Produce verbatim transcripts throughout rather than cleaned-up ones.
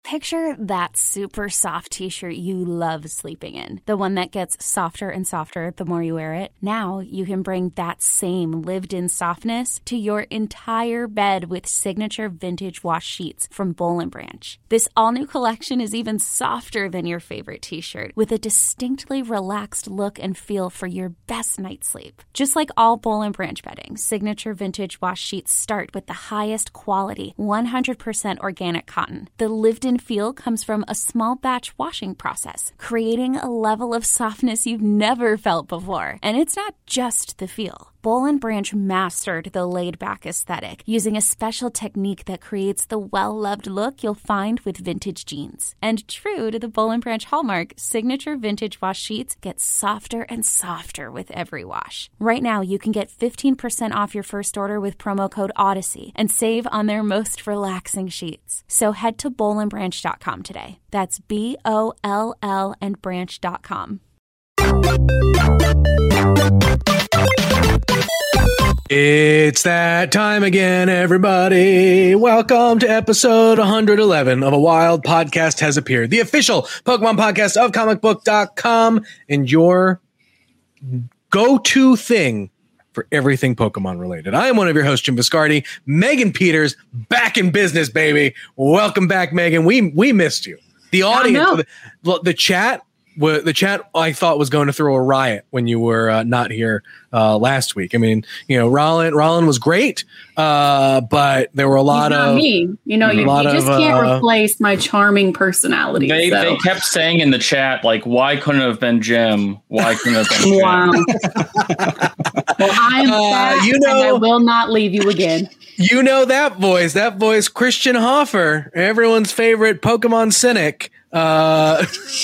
Picture that super soft t-shirt you love sleeping in. The one that gets softer and softer the more you wear it. Now you can bring that same lived-in softness to your entire bed with signature vintage wash sheets from Boll and Branch. This all-new collection is even softer than your favorite t-shirt, with a distinctly relaxed look and feel for your best night's sleep. Just like all Boll and Branch bedding, signature vintage wash sheets start with the highest quality, one hundred percent organic cotton. The lived-in feel comes from a small batch washing process, creating a level of softness you've never felt before. And it's not just the feel. Boll and Branch mastered the laid-back aesthetic using a special technique that creates the well-loved look you'll find with vintage jeans. And true to the Boll and Branch hallmark, signature vintage wash sheets get softer and softer with every wash. Right now, you can get fifteen percent off your first order with promo code Odyssey and save on their most relaxing sheets. So head to boll and branch dot com today. That's B O L L and branch dot com. It's that time again, everybody. Welcome to episode one hundred eleven of A Wild Podcast Has Appeared, the official Pokemon podcast of comic book dot com and your go-to thing for everything Pokemon related. I am one of your hosts, Jim Viscardi. Megan Peters, back in business, baby. Welcome back, Megan. We we missed you. The audience, the, the chat, the chat I thought was going to throw a riot when you were uh, not here uh, last week. I mean, you know, Rollin, Rollin was great, uh, but there were a lot He's not of me. You know, you, you just of, can't uh, replace my charming personality. They so. they kept saying in the chat, like, why couldn't it have been Jim? Why couldn't it have been Jim? Wow. Well, I am uh, back, you know, and I will not leave you again. You know that voice, that voice, Christian Hoffer, everyone's favorite Pokemon cynic. Uh,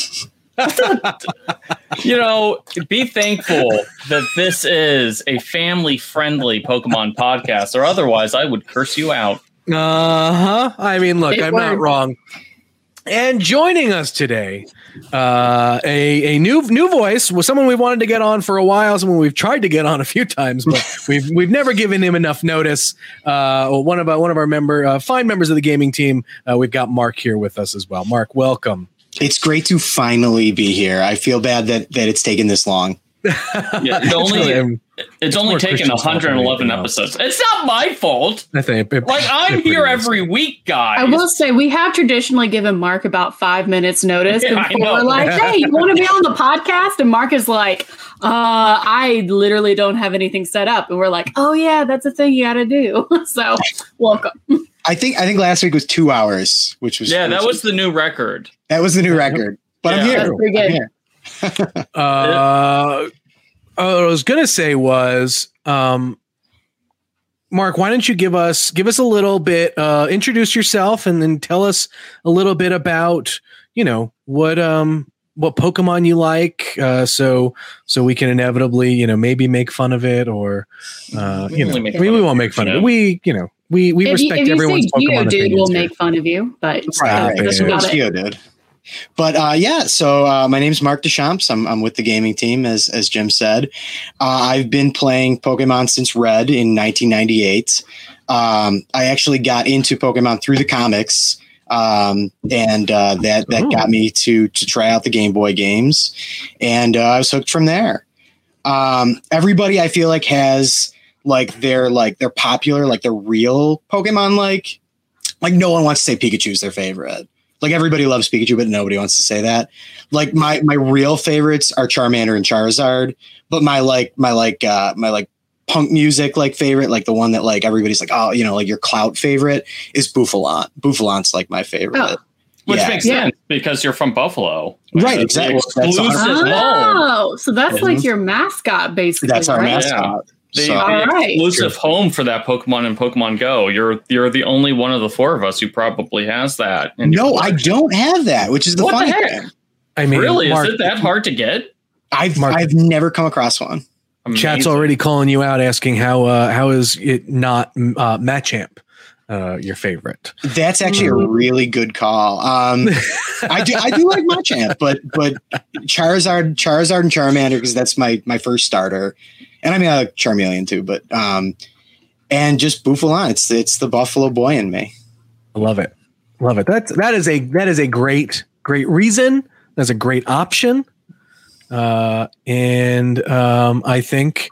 you know, be thankful that this is a family-friendly Pokemon podcast, or otherwise I would curse you out. Uh-huh. I mean, look, it I'm worked. Not wrong. And joining us today, uh, a, a new new voice was someone we wanted to get on for a while, someone we've tried to get on a few times, but we've we've never given him enough notice. Uh, one of our, one of our member, uh, fine members of the gaming team, uh, we've got Mark here with us as well. Mark, welcome. It's great to finally be here. I feel bad that that it's taken this long. Yeah, it's only it's, really, it's, it's only taken one hundred eleven episodes. It's not my fault. I think it, like I'm here every week, guys. I will say we have traditionally given Mark about five minutes notice yeah, before we're like, "Hey, you want to be on the podcast?" And Mark is like, "Uh, I literally don't have anything set up." And we're like, "Oh yeah, that's a thing you got to do." So, welcome. I think I think last week was two hours, which was yeah, which that was the new record. That was the new record. But yeah, I'm here. That's pretty good. I'm here. uh, what I was gonna say was, um, Mark, why don't you give us give us a little bit, uh, introduce yourself, and then tell us a little bit about, you know, what um what Pokemon you like, uh, so so we can inevitably, you know, maybe make fun of it, or uh, you know, we, we won't make fun of it. We, you know, we we if respect you, if everyone's you say Pokemon Geodude, we'll here. make fun of you, but right, uh, right, yeah, right. Geodude. But uh, yeah, so uh, my name's Mark Deschamps. I'm, I'm with the gaming team, as as Jim said. Uh, I've been playing Pokemon since Red in nineteen ninety-eight. Um, I actually got into Pokemon through the comics, um, and uh, that that Ooh. got me to to try out the Game Boy games, and uh, I was hooked from there. Um, everybody, I feel like, has like their like their popular, like their real Pokemon. Like like no one wants to say Pikachu's their favorite. Like everybody loves Pikachu, but nobody wants to say that. Like my my real favorites are Charmander and Charizard, but my like my like uh, my like punk music like favorite, like the one that like everybody's like, oh, you know, like your clout favorite is Bouffalant. Bouffalant's like my favorite. Oh. Which yeah. makes sense because you're from Buffalo. Right, exactly. Exclusive oh, so that's mm-hmm. like your mascot, basically. That's our right? mascot. Yeah. The, so, the right. exclusive home for that Pokemon and Pokemon Go. You're you're the only one of the four of us who probably has that. No, I don't have that, which is the what funny the thing. I mean, really, Mark, is it that hard to get? I've Mark, I've never come across one. Amazing. Chat's already calling you out, asking how uh, how is it not uh, Machamp uh, your favorite? That's actually a really good call. Um, I do I do like Machamp, but but Charizard, Charizard and Charmander, because that's my my first starter. And I mean, I like Charmeleon too, but um, and just Bouffalant. It's it's the Buffalo boy in me. I love it. Love it. That's that is a that is a great great reason. That's a great option. Uh, and um, I think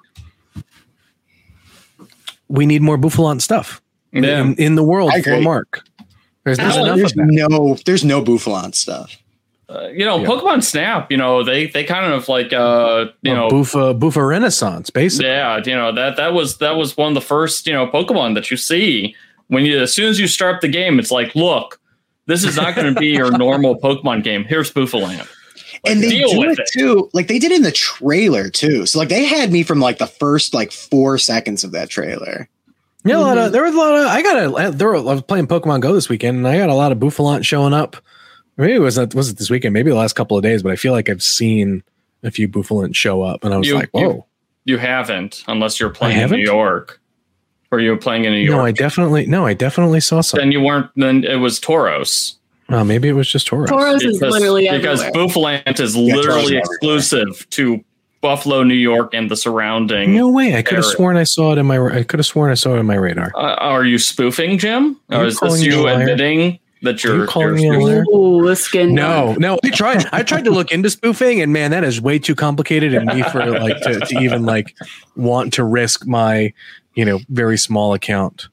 we need more Bouffalant stuff Yeah. in, in the world I for agree. Mark. There's, there's Oh, enough There's of that. no, there's no Bouffalant stuff. Uh, you know, Yeah. Pokemon Snap, you know, they they kind of like uh, you know, Buffa Buffa Renaissance, basically. yeah, you know, that that was that was one of the first, you know, Pokemon that you see when you as soon as you start the game, it's like, look, this is not going to be your normal Pokemon game. Here's Bouffalant. Like, And they deal do with it too. Like they did in the trailer too. So like they had me from like the first like four seconds of that trailer. Yeah, a lot of there was a lot of I got a there were, I was playing Pokemon Go this weekend and I got a lot of Bouffalant showing up. Maybe it was not was it this weekend, maybe the last couple of days, but I feel like I've seen a few Bouffalant show up and I was You- like, whoa. you- You haven't, unless you're playing in haven't? New York. Or you were playing in New York. No, I definitely no, I definitely saw some. then you weren't. Then it was Tauros. Oh, maybe it was just Tauros. Tauros is literally because everywhere. Bouffalant is Yeah, Tauros literally is exclusive to Buffalo, New York, and the surrounding. No way. I could have area. sworn I saw it in my I could have sworn I saw it in my radar. Uh, are you spoofing, Jim? Are Or you is calling this me a you liar? admitting that Are you're, you calling you're me a liar? Ooh, the skin. No, no. I tried. I tried to look into spoofing, and man, that is way too complicated in me for like to, to even like want to risk my, you know, very small account.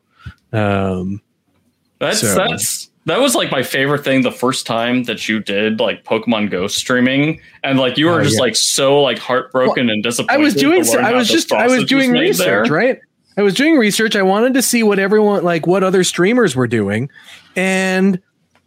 Um, That's So- that's that was like my favorite thing the first time that you did like Pokemon Go streaming, and like you were Oh, just yeah. like so like heartbroken and disappointed. I was to doing. learn I how was this just. I was sausage doing made research, there. right? I was doing research. I wanted to see what everyone like, what other streamers were doing, and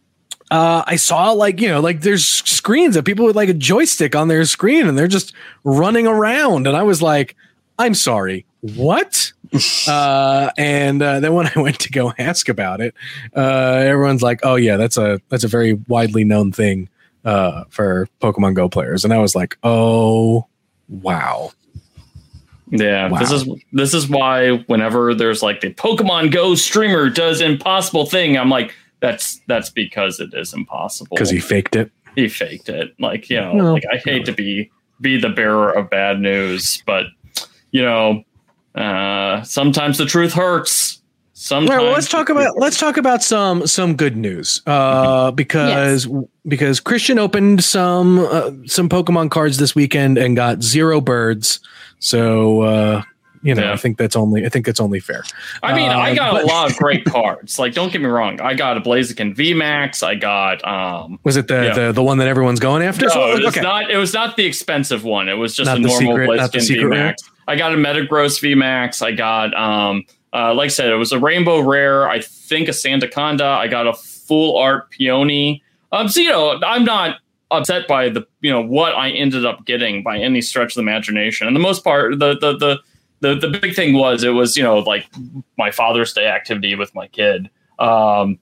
uh, I saw like you know like there's screens of people with like a joystick on their screen, and they're just running around, and I was like, I'm sorry, what? uh, and uh, then when I went to go ask about it, uh, everyone's like, "Oh yeah, that's a that's a very widely known thing uh, for Pokemon Go players." And I was like, "Oh, wow." Yeah, Wow. this is this is why whenever there's like the Pokemon Go streamer does impossible thing, I'm like, that's that's because it is impossible. Because he faked it. he faked it. Like, you know, No. like I hate to be be the bearer of bad news, but you know, uh sometimes the truth hurts. All Sometimes right, well, let's talk the about truth let's talk about some some good news. Uh, because because Christian opened some uh, some Pokemon cards this weekend and got zero birds. So uh, you know, Yeah. I think that's only I think that's only fair. I mean, I Um, got but- a lot of great cards. Like, don't get me wrong. I got a Blaziken V MAX. I got um Was it the Yeah. the, the one that everyone's going after? no, So, it was okay. not it was not the expensive one. It was just Not a the normal secret- not the Blaziken secret V MAX. I got a Metagross V MAX. I got um uh like I said, it was a rainbow rare, I think a Sandaconda. I got a full art Peony. Um so you know, I'm not upset by the you know what I ended up getting by any stretch of the imagination. And the most part the the the the, the big thing was it was, you know, like my Father's Day activity with my kid. Um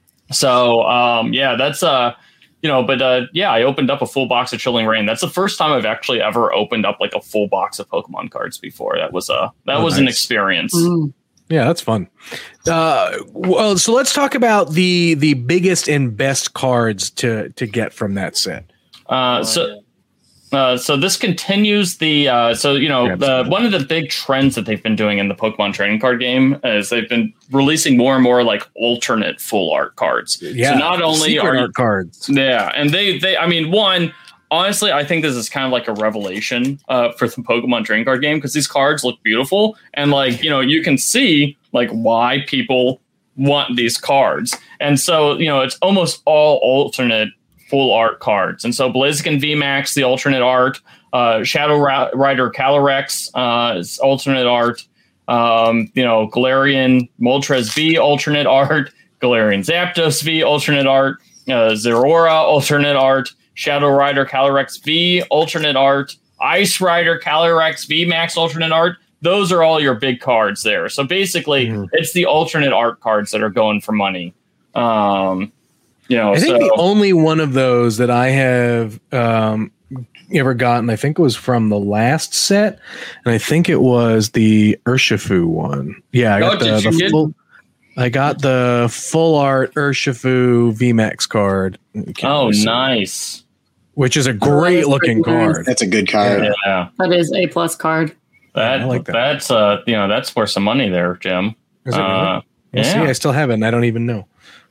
so um yeah, that's uh you know, but uh, yeah, I opened up a full box of Chilling Reign. That's the first time I've actually ever opened up like a full box of Pokemon cards before. That was a that Oh, was an nice. experience. Mm. Yeah, that's fun. Uh, well, so let's talk about the the biggest and best cards to to get from that set. Uh, so. Uh, so this continues the uh, so you know Grab the some. one of the big trends that they've been doing in the Pokemon trading card game is they've been releasing more and more like alternate full art cards. Yeah, so not only secret are you, art cards. yeah, and they they I mean one honestly I think this is kind of like a revelation uh, for the Pokemon trading card game because these cards look beautiful and like you know you can see like why people want these cards and so you know it's almost all alternate full art cards. And so Blaziken V MAX, the alternate art, uh, Shadow Ra- Rider Calyrex, uh, is alternate art, um, you know, Galarian Moltres V, alternate art, Galarian Zapdos V, alternate art, uh, Zeraora, alternate art, Shadow Rider Calyrex V, alternate art, Ice Rider Calyrex V MAX, alternate art. Those are all your big cards there. So basically, Mhm. it's the alternate art cards that are going for money. Um, You know, I think so, the only one of those that I have um, ever gotten, I think it was from the last set, and I think it was the Urshifu one. Yeah, I Oh, got the, did you the get- full. I got the full art Urshifu V MAX card. I can't oh, really see it, nice. which is a great looking pretty nice. card. That's a good card. Yeah, That is a plus card. that, I like that. that's uh, you know, that's worth some money there, Jim. Is it really? Uh, Well, see, yeah. I still have it, and I don't even know.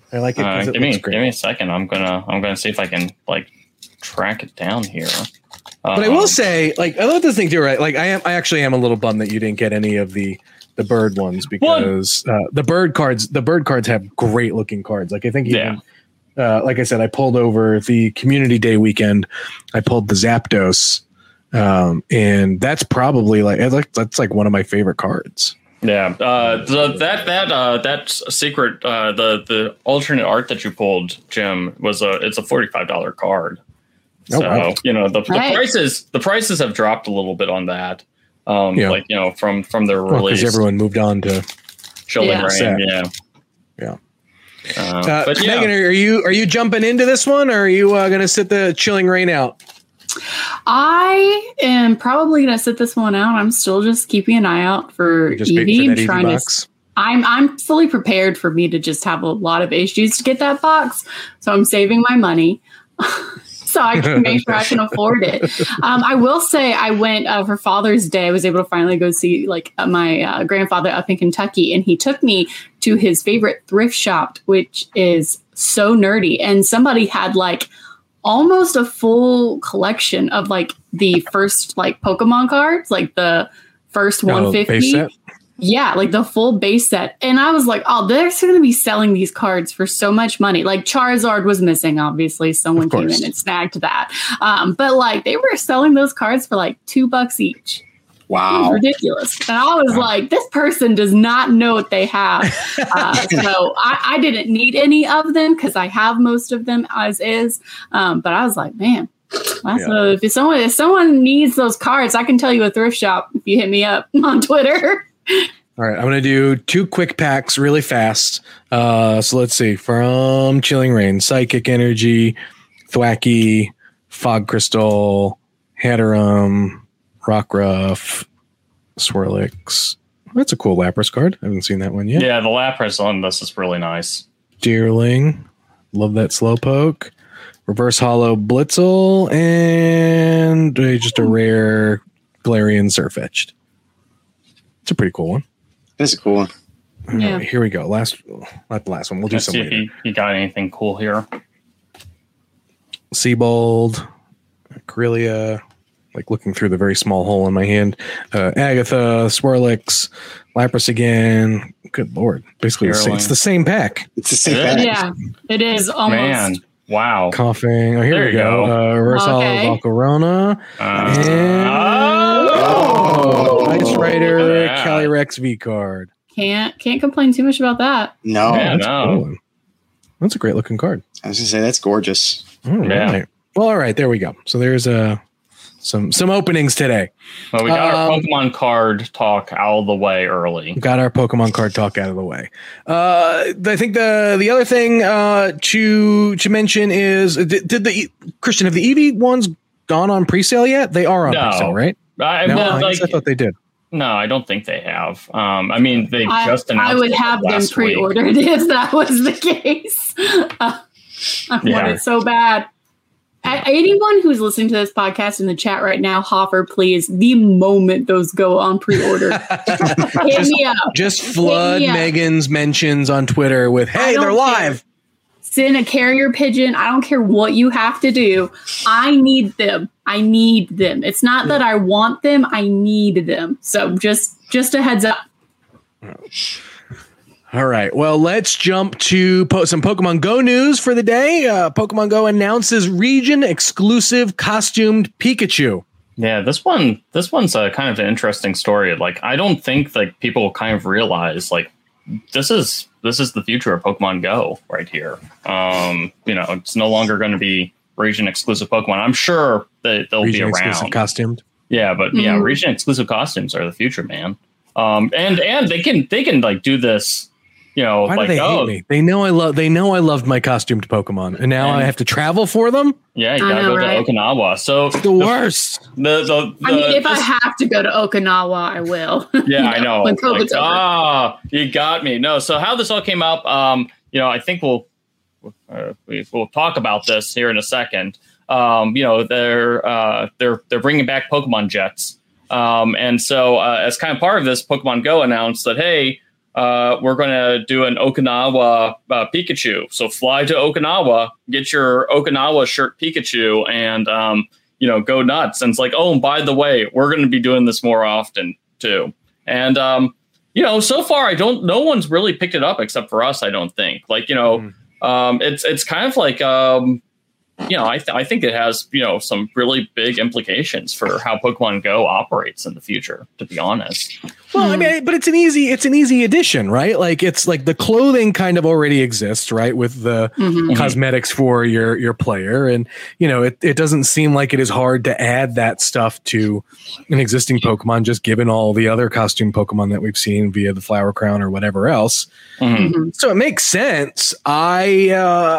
I like it Uh, because it give looks me, great. give me a second. I'm gonna, I'm gonna see if I can like track it down here. But I will say, like, I love this thing too, right? Like, I am, I actually am a little bummed that you didn't get any of the the bird ones because uh, the bird cards, the bird cards have great looking cards. Like, I think even, Yeah. uh, like I said, I pulled over the Community Day weekend. I pulled the Zapdos, um, and that's probably like, it's like that's like one of my favorite cards. Yeah, uh, the, that that uh, that secret, uh, the the alternate art that you pulled, Jim, was a it's a forty five dollar card. Oh, So wow. you know the, the Right. prices the prices have dropped a little bit on that. Um, Yeah. like you know from from their Because release, everyone moved on to. Chilling Yeah. Rain, Sad. yeah, Yeah. Uh, Uh, but yeah, Megan, are you are you jumping into this one, or are you uh, going to sit the Chilling Rain out? I am probably gonna sit this one out. I'm still just keeping an eye out for Just waiting for Eevee. that I'm Eevee trying to. box. I'm I'm fully prepared for me to just have a lot of H Gs to get that box, so I'm saving my money. So I can make sure I can afford it. Um, I will say I went uh, for Father's Day. I was able to finally go see like uh, my uh, grandfather up in Kentucky, and he took me to his favorite thrift shop, which is so nerdy. And somebody had like almost a full collection of like the first like Pokemon cards, like the first Oh, one base fifty. set? Yeah, like the full base set. And I was like, oh, they're going to be selling these cards for so much money. Like Charizard was missing, obviously. Someone Of came course. in and snagged that. Um, but like they were selling those cards for like two bucks each. It was Wow. ridiculous. And I was like, this person does not know what they have. Uh, so I, I didn't need any of them because I have most of them as is. Um, but I was like, man, that's Yeah. a, if someone if someone needs those cards, I can tell you a thrift shop if you hit me up on Twitter. All right, I'm going to do two quick packs really fast. Uh, so let's see. From Chilling Rain, Psychic Energy, Thwacky, Fog Crystal, Hatterum, Rockruff, Swirlix. That's a cool Lapras card. I haven't seen that one yet. yeah, the Lapras on this is really nice. Deerling. Love that Slowpoke. Reverse Hollow Blitzel. And uh, just a rare Galarian Surfetched. It's a pretty cool one. That's a cool one. All Yeah. right, here we go. Last, not the last one. We'll do Let's some see if later. you, you got anything cool here. Seabold, Corellia, like looking through the very small hole in my hand. Uh, Agatha, Swirlix, Lapras again. Good lord. Basically, the same, it's the same pack. It's the same Yeah. pack. Yeah, it is almost. Man, wow. Coughing. Oh, here There we you go. go. Uh, Reverse Okay. Hollow Volcarona. Uh, And oh, Ice Rider, Yeah. Calyrex V card. Can't can't complain too much about that. No, Yeah. That's a no. cool one. That's a great looking card. I was gonna say that's gorgeous. All Yeah. right. Well, all right. There we go. So there's uh, some some openings today. Well, we got our Um, Pokemon card talk out of the way early. Got our Pokemon card talk out of the way. Uh, I think the the other thing uh, to to mention is did, did the Christian have the Eevee ones gone on presale yet? They are on No. presale, right? I, No, well, I, guess like, I thought they did. no, I don't think they have. Um, I mean, they I, just announced. I would it have them last week. pre-ordered if that was the case. Uh, I Yeah. want it so bad. A- Anyone who's listening to this podcast in the chat right now, Hoffer, please, the moment those go on pre-order, hit just, me up. just flood Yeah. Megan's mentions on Twitter with, I "Hey, don't they're live." Send a carrier pigeon. I don't care what you have to do. I need them. I need them. It's not that I want them. I need them. So just just a heads up. All right. Well, let's jump to po- some Pokemon Go news for the day. Uh, Pokemon Go announces region exclusive costumed Pikachu. Yeah, this one, this one's a kind of an interesting story. Like, I don't think like people kind of realize like this is this is the future of Pokemon Go right here. Um, you know, it's no longer going to be region exclusive Pokemon. I'm sure that they'll Region be exclusive around. costumed. Yeah, but yeah, Mhm. region exclusive costumes are the future, man. Um, and and they can they can like do this. You know, Why like do they oh hate me? They know I love. They know I loved my costumed Pokemon, and now And- I have to travel for them. yeah, you I gotta know, go right? to Okinawa. So The worst. the the, the I mean, if I this- have to go to Okinawa, I will. yeah, You I know. When Like, COVID's over. ah, you got me. No, so how this all came up, um, you know, I think we'll uh, we, we'll talk about this here in a second. Um, you know, they're uh, they're they're bringing back Pokemon Jets, um, and so uh, as kind of part of this, Pokemon Go announced that hey, uh, we're going to do an Okinawa uh, Pikachu. So fly to Okinawa, get your Okinawa shirt Pikachu, and um, you know, go nuts. And it's like, oh, and by the way, we're going to be doing this more often too. And um, you know, so far, I don't. No one's really picked it up except for us. I don't think. Like, you know, mm. um, it's it's kind of like. Um, You know, I, th- I think it has, you know, some really big implications for how Pokemon Go operates in the future, to be honest. Well, I mean, but it's an easy, it's an easy addition, right? Like it's like the clothing kind of already exists, right? With the mm-hmm. cosmetics for your, your player. And, you know, it, it doesn't seem like it is hard to add that stuff to an existing Pokemon, just given all the other costume Pokemon that we've seen via the Flower Crown or whatever else. Mm-hmm. So it makes sense. I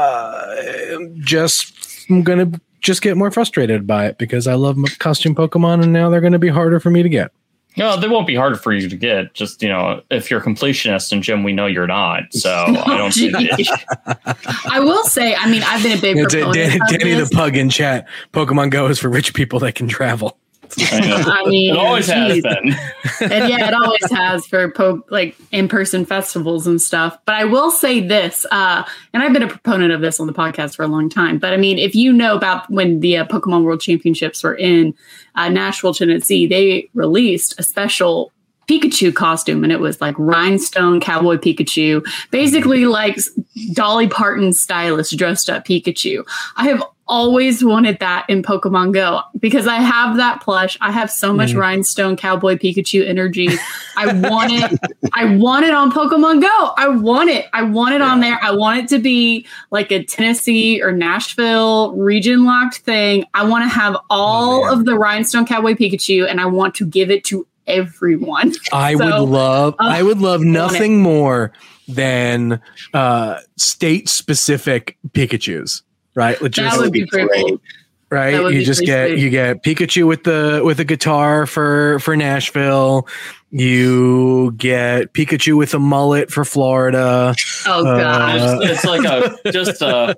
uh, just... I'm going to just get more frustrated by it because I love costume Pokemon and now they're going to be harder for me to get. No, they won't be harder for you to get. Just, you know, if you're a completionist, and Jim, we know you're not. So I don't see it. I will say, I mean, I've been a big yeah, proponent Danny, of Danny this. the Pug in chat. Pokemon Go is for rich people that can travel. I mean, it always geez. has been. And yeah, it always has for po- like in-person festivals and stuff. But I will say this, uh, and I've been a proponent of this on the podcast for a long time. But I mean, if you know about when the uh, Pokemon World Championships were in uh, Nashville, Tennessee, they released a special Pikachu costume, and it was like rhinestone cowboy Pikachu, basically like Dolly Parton stylist dressed up Pikachu. I have always wanted that in Pokemon Go because I have that plush. I have so much mm. rhinestone cowboy Pikachu energy. I want it. I want it on Pokemon Go. I want it. I want it yeah. on there. I want it to be like a Tennessee or Nashville region locked thing. I want to have all oh, of the rhinestone cowboy Pikachu, and I want to give it to everyone. I so, would love. Uh, I would love nothing it. more than uh, state specific Pikachus. Right, that just, would be pretty cool. Right, you just get sweet. you get Pikachu with the with a guitar for for Nashville. You get Pikachu with a mullet for Florida. Oh god, uh, it's, it's like a just a.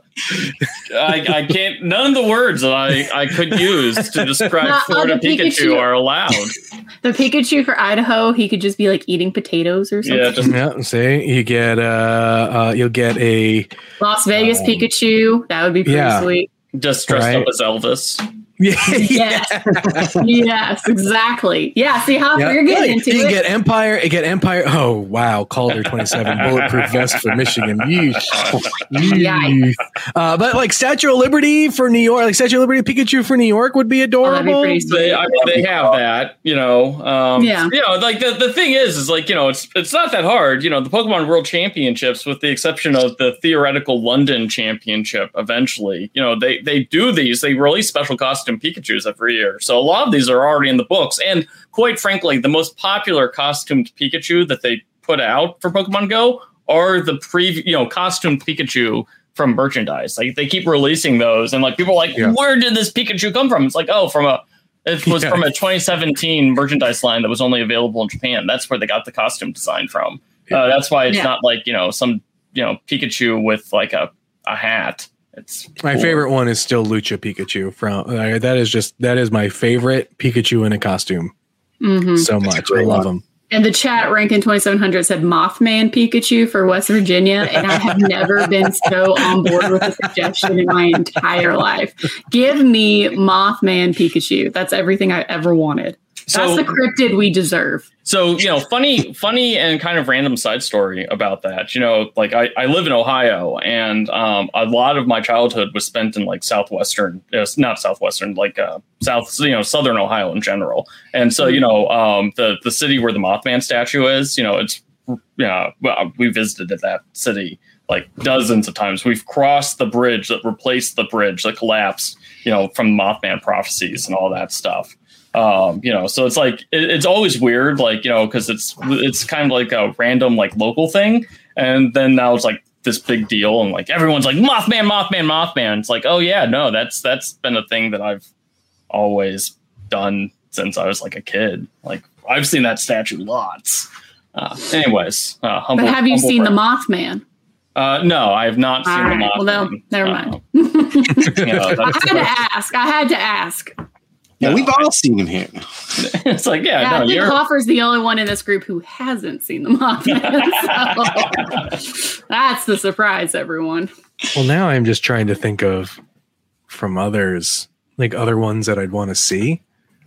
I, I can't. None of the words that I, I could use to describe Not Florida Pikachu, Pikachu are allowed. The Pikachu for Idaho, he could just be like eating potatoes or something. Yeah, just, yeah see, you get uh, uh you'll get a Las Vegas um, Pikachu. That would be pretty yeah. sweet. Just dressed right. up as Elvis. Yeah. Yes. Yes, exactly. Yeah. See how yeah. you're getting right. into you it. Get Empire. You get Empire. Oh wow, Calder twenty-seven bulletproof vest for Michigan. Yeesh. Yeesh. Uh, but like Statue of Liberty for New York, like Statue of Liberty Pikachu for New York would be adorable. Oh, be they, I mean, they have that, you know. Um, yeah. You know, like the, the thing is, is like you know, it's it's not that hard. You know, the Pokemon World Championships, with the exception of the theoretical London Championship, eventually, you know, they they do these. They release special costume Pikachus every year. So a lot of these are already in the books. And quite frankly, the most popular costumed Pikachu that they put out for Pokemon Go are the pre, you know, costumed Pikachu from merchandise. Like they keep releasing those, and like people are like, yeah. where did this Pikachu come from? It's like, oh, from a it was yeah. from a twenty seventeen merchandise line that was only available in Japan. That's where they got the costume design from. Yeah. Uh, that's why it's yeah. not like, you know, some, you know, Pikachu with like a, a hat. It's my cool. favorite one is still Lucha Pikachu from uh, that is just that is my favorite Pikachu in a costume. Mm-hmm. So much. I love him. And the chat ranking twenty-seven hundred said Mothman Pikachu for West Virginia. And I have never been so on board with a suggestion in my entire life. Give me Mothman Pikachu. That's everything I ever wanted. That's so, the cryptid we deserve. So, you know, funny, funny and kind of random side story about that. You know, like I, I live in Ohio, and um, a lot of my childhood was spent in like southwestern, uh, not southwestern, like uh, south, you know, southern Ohio in general. And so, you know, um, the the city where the Mothman statue is, you know, it's yeah, well, we visited that city like dozens of times. We've crossed the bridge that replaced the bridge that collapsed, you know, from Mothman prophecies and all that stuff. Um, you know, so it's like it, it's always weird, like, you know, because it's it's kind of like a random like local thing. And then now it's like this big deal. And like everyone's like Mothman, Mothman, Mothman. It's like, oh, yeah, no, that's that's been a thing that I've always done since I was like a kid. Like I've seen that statue lots. Uh, anyways, uh, humble, but have you seen friend. the Mothman? Uh, no, I have not seen right. the Mothman. Well, no, never mind. Uh, you know, I had to ask. I had to ask. Yeah, No. we've all seen him here. It's like, yeah, Yeah, no, I think you're. Hoffer's the only one in this group who hasn't seen the Mothman. So that's the surprise, everyone. Well, now I'm just trying to think of from others, like other ones that I'd want to see.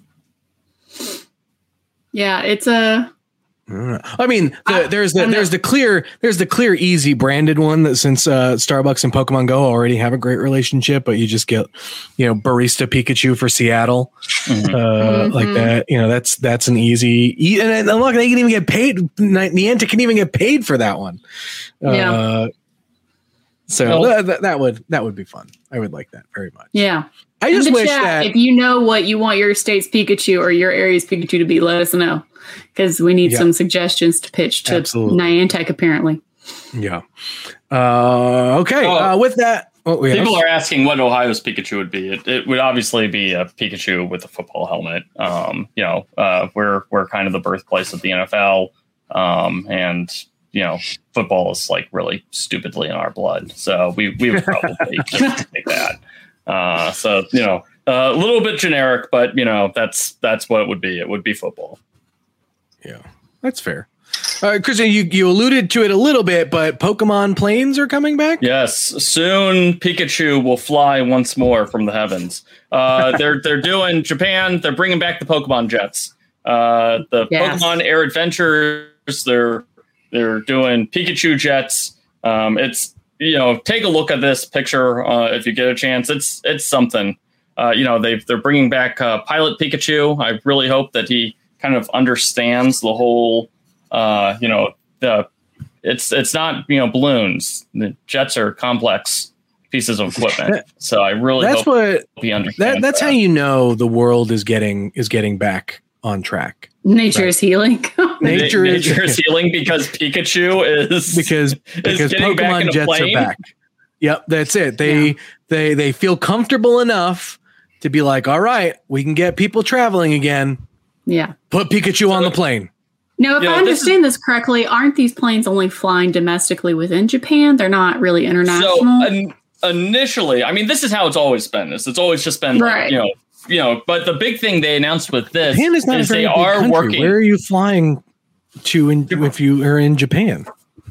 Yeah, it's a. I don't know. I mean, the, I- there's the I'm there's not- the clear there's the clear easy branded one that since uh, Starbucks and Pokemon Go already have a great relationship, but you just get, you know, Barista Pikachu for Seattle, Mhm. uh, Mhm. like that. You know, that's that's an easy. e- And, and look, they can even get paid. Ni- Niantic can even get paid for that one. Yeah. Uh, so Well- that, that, that would that would be fun. I would like that very much. Yeah. I In just the wish chat, that. if you know what you want your state's Pikachu or your area's Pikachu to be, let us know because we need Yeah. some suggestions to pitch to Absolutely. Niantic. Apparently, Yeah. Uh, okay. Oh. Uh, with that, oh, yes. People are asking what Ohio's Pikachu would be. It, it would obviously be a Pikachu with a football helmet. Um, you know, uh, we're we're kind of the birthplace of the N F L, um, and you know, football is like really stupidly in our blood. So we we would probably just take that. Uh, so you know, uh, a little bit generic, but you know, that's that's what it would be. It would be football. Yeah, that's fair. Uh, Chris, you, you alluded to it a little bit, but Pokemon planes are coming back. Yes, soon Pikachu will fly once more from the heavens. Uh, they're they're doing Japan. They're bringing back the Pokemon jets. Uh, the Yes. Pokemon Air Adventures. They're they're doing Pikachu jets. Um, it's you know take a look at this picture uh, if you get a chance. It's it's something. Uh, you know they they're bringing back uh, Pilot Pikachu. I really hope that he kind of understands the whole. Uh, you know the it's it's not you know balloons. The jets are complex pieces of equipment. So I really That's hope what he understands. that, that's that. how you know the world is getting is getting back on track. nature Right. is healing. Nature, Na- is nature is healing because Pikachu is because because getting back in Pokemon a jets plane? are back. Yep, that's it. They Yeah. they they feel comfortable enough to be like, all right, we can get people traveling again. Yeah. Put Pikachu on the plane. Now, if Yeah, I this understand this, correctly, aren't these planes only flying domestically within Japan? They're not really international. So in, initially, I mean, this is how it's always been. This it's always just been like, Right. you know, you know. But the big thing they announced with this Japan is not a is very they big are country. working. Where are you flying to in, if you are in Japan?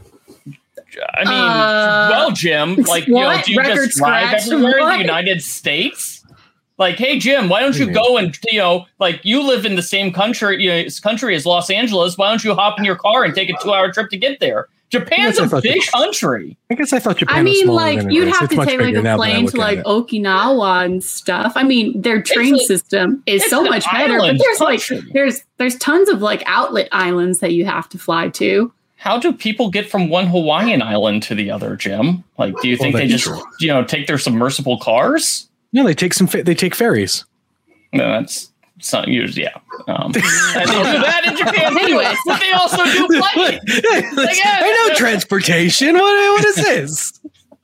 I mean, Uh, well, Jim, like, you know, what? do you Record just drive scratch? everywhere in What? the United States? Like, hey, Jim, why don't you Yeah. go and, you know, like you live in the same country, you know, country as Los Angeles. Why don't you hop in your car and take a two hour trip to get there? Japan's Yes, I a thought big you- country. I guess I thought Japan I was mean, smaller like than it you'd is. have It's to much take like bigger a now that I plane look to at like it. Okinawa and stuff. I mean, their train a- system is it's so an much better. But island there's like country. there's there's tons of like outlet islands that you have to fly to. How do people get from one Hawaiian island to the other, Jim? Like, do you think Well, they that's just, true. you know, take their submersible cars? No, they take some. Fa- they take ferries. No, that's it's not used. Yeah, um, and they do that in Japan. Anyway. Anyway, but they also do planes. I know transportation. What, what is this?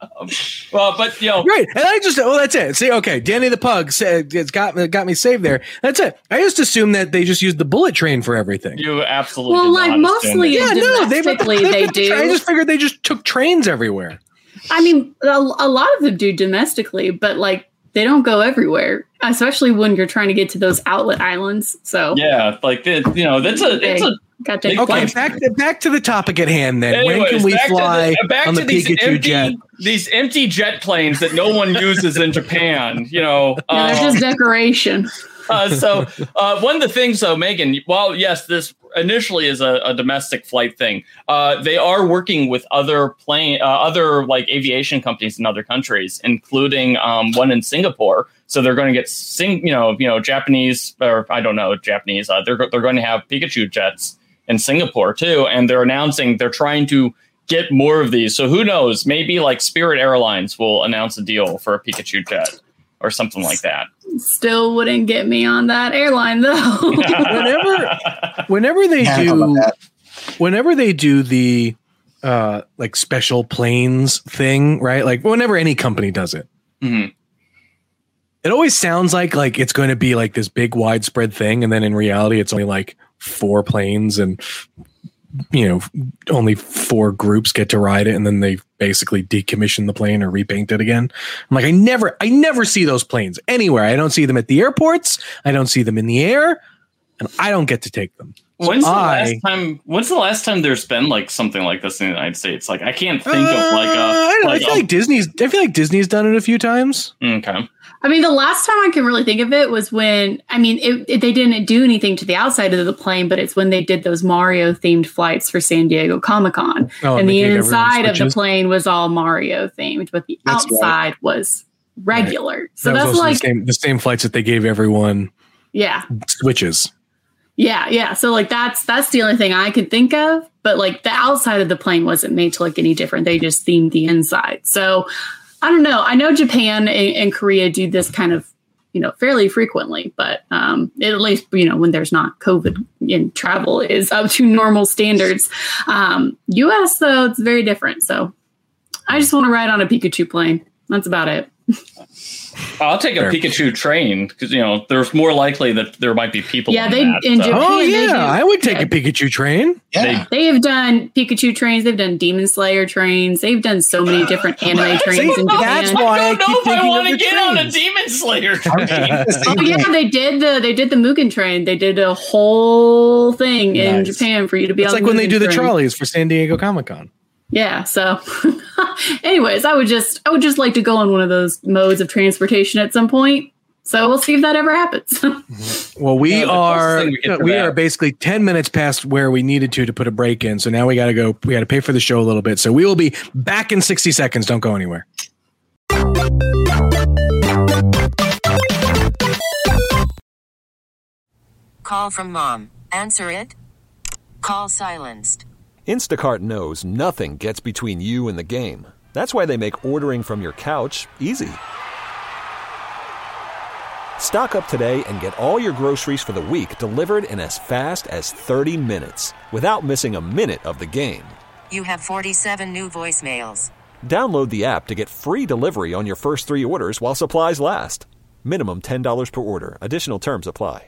Well, but you know, Right, and I just well, that's it. See, okay, Danny the Pug said it's got got me saved there. That's it. I just assumed that they just used the bullet train for everything. you absolutely Well, did like, not assume mostly- that. yeah, no, they domestically, they do. I just figured they just took trains everywhere. I mean, a, a lot of them do domestically, but like they don't go everywhere, especially when you're trying to get to those outlet islands. So Yeah, like it, you know, that's a it's a. got to Big Okay, Fine. back to, back to the topic at hand. Then when Anyways, can we back to fly the- back on to the these Pikachu empty, jet? These empty jet planes that no one uses in Japan. You know, Yeah, they're um, just decoration. Uh, so uh, one of the things, though, Megan, while yes, this initially is a, a domestic flight thing, uh, they are working with other plane, uh, other like aviation companies in other countries, including um, one in Singapore. So they're going to get sing, you know, you know, Japanese or I don't know, Japanese. Uh, they're they're going to have Pikachu jets in Singapore too, and they're announcing they're trying to get more of these. So who knows? Maybe like Spirit Airlines will announce a deal for a Pikachu jet or something like that. Still wouldn't get me on that airline though. Whenever, whenever they Yeah, I don't know do, about whenever they do the uh, like special planes thing, right? Like whenever any company does it, Mhm. it always sounds like like it's going to be like this big widespread thing, and then in reality, it's only like four planes and you know, only four groups get to ride it, and then they basically decommission the plane or repaint it again. I'm like, I never, I never see those planes anywhere. I don't see them at the airports. I don't see them in the air, and I don't get to take them. So when's the I, last time? When's the last time there's been like something like this in the United States? Like, I can't think uh, of like a. I, don't know, like I feel a, like Disney's. I feel like Disney's done it a few times. Okay. I mean, the last time I can really think of it was when, I mean, it, it, they didn't do anything to the outside of the plane, but it's when they did those Mario themed flights for San Diego Comic-Con. Oh, and the they gave inside everyone of the switches? plane was all Mario themed, but the That's outside right. was regular. So That was that's also like, the same, the same flights that they gave everyone yeah, switches. yeah, yeah. So like that's that's the only thing I could think of. But like the outside of the plane wasn't made to look any different. They just themed the inside. So I don't know. I know Japan and, and Korea do this kind of, you know, fairly frequently, but um, at least, you know, when there's not COVID in travel is up to normal standards. Um, U S though, it's very different. So I just want to ride on a Pikachu plane. That's about it. I'll take a Fair. Pikachu train because, you know, there's more likely that there might be people. Yeah, on they- that, in so. Japan- Oh they do- yeah, I would take yeah. a Pikachu train. Yeah. They have done Pikachu trains. They've done Demon Slayer trains. They've done so many different anime trains in that's Japan. why I I don't know keep if I thinking want of to the get on a trains. Demon Slayer train. Oh yeah, they did the they did the Mugen train. They did a whole thing in Nice. Japan for you to be It's on. like when they Mugen do the train. trolleys for San Diego Comic-Con. Yeah. So, anyways, I would just I would just like to go on one of those modes of transportation at some point. So we'll see if that ever happens. Well, we Yeah, the closest are thing we get to we that. are basically ten minutes past where we needed to to put a break in. So now we got to go. We got to pay for the show a little bit. So we will be back in sixty seconds. Don't go anywhere. Call from mom. Answer it. Call silenced. Instacart knows nothing gets between you and the game. That's why they make ordering from your couch easy. Stock up today and get all your groceries for the week delivered in as fast as thirty minutes without missing a minute of the game. You have forty-seven new voicemails. Download the app to get free delivery on your first three orders while supplies last. Minimum ten dollars per order. Additional terms apply.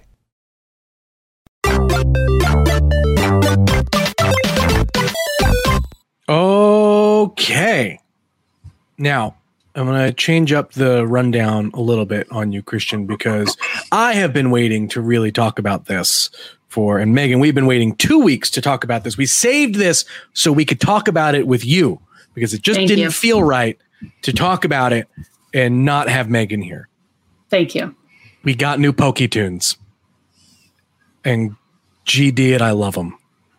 Okay. Now, I'm going to change up the rundown a little bit on you, Christian, because I have been waiting to really talk about this for, and Megan, we've been waiting two weeks to talk about this. We saved this so we could talk about it with you because it just Thank didn't you. feel right to talk about it and not have Megan here. Thank you. We got new Poketunes. And G D it, I love them.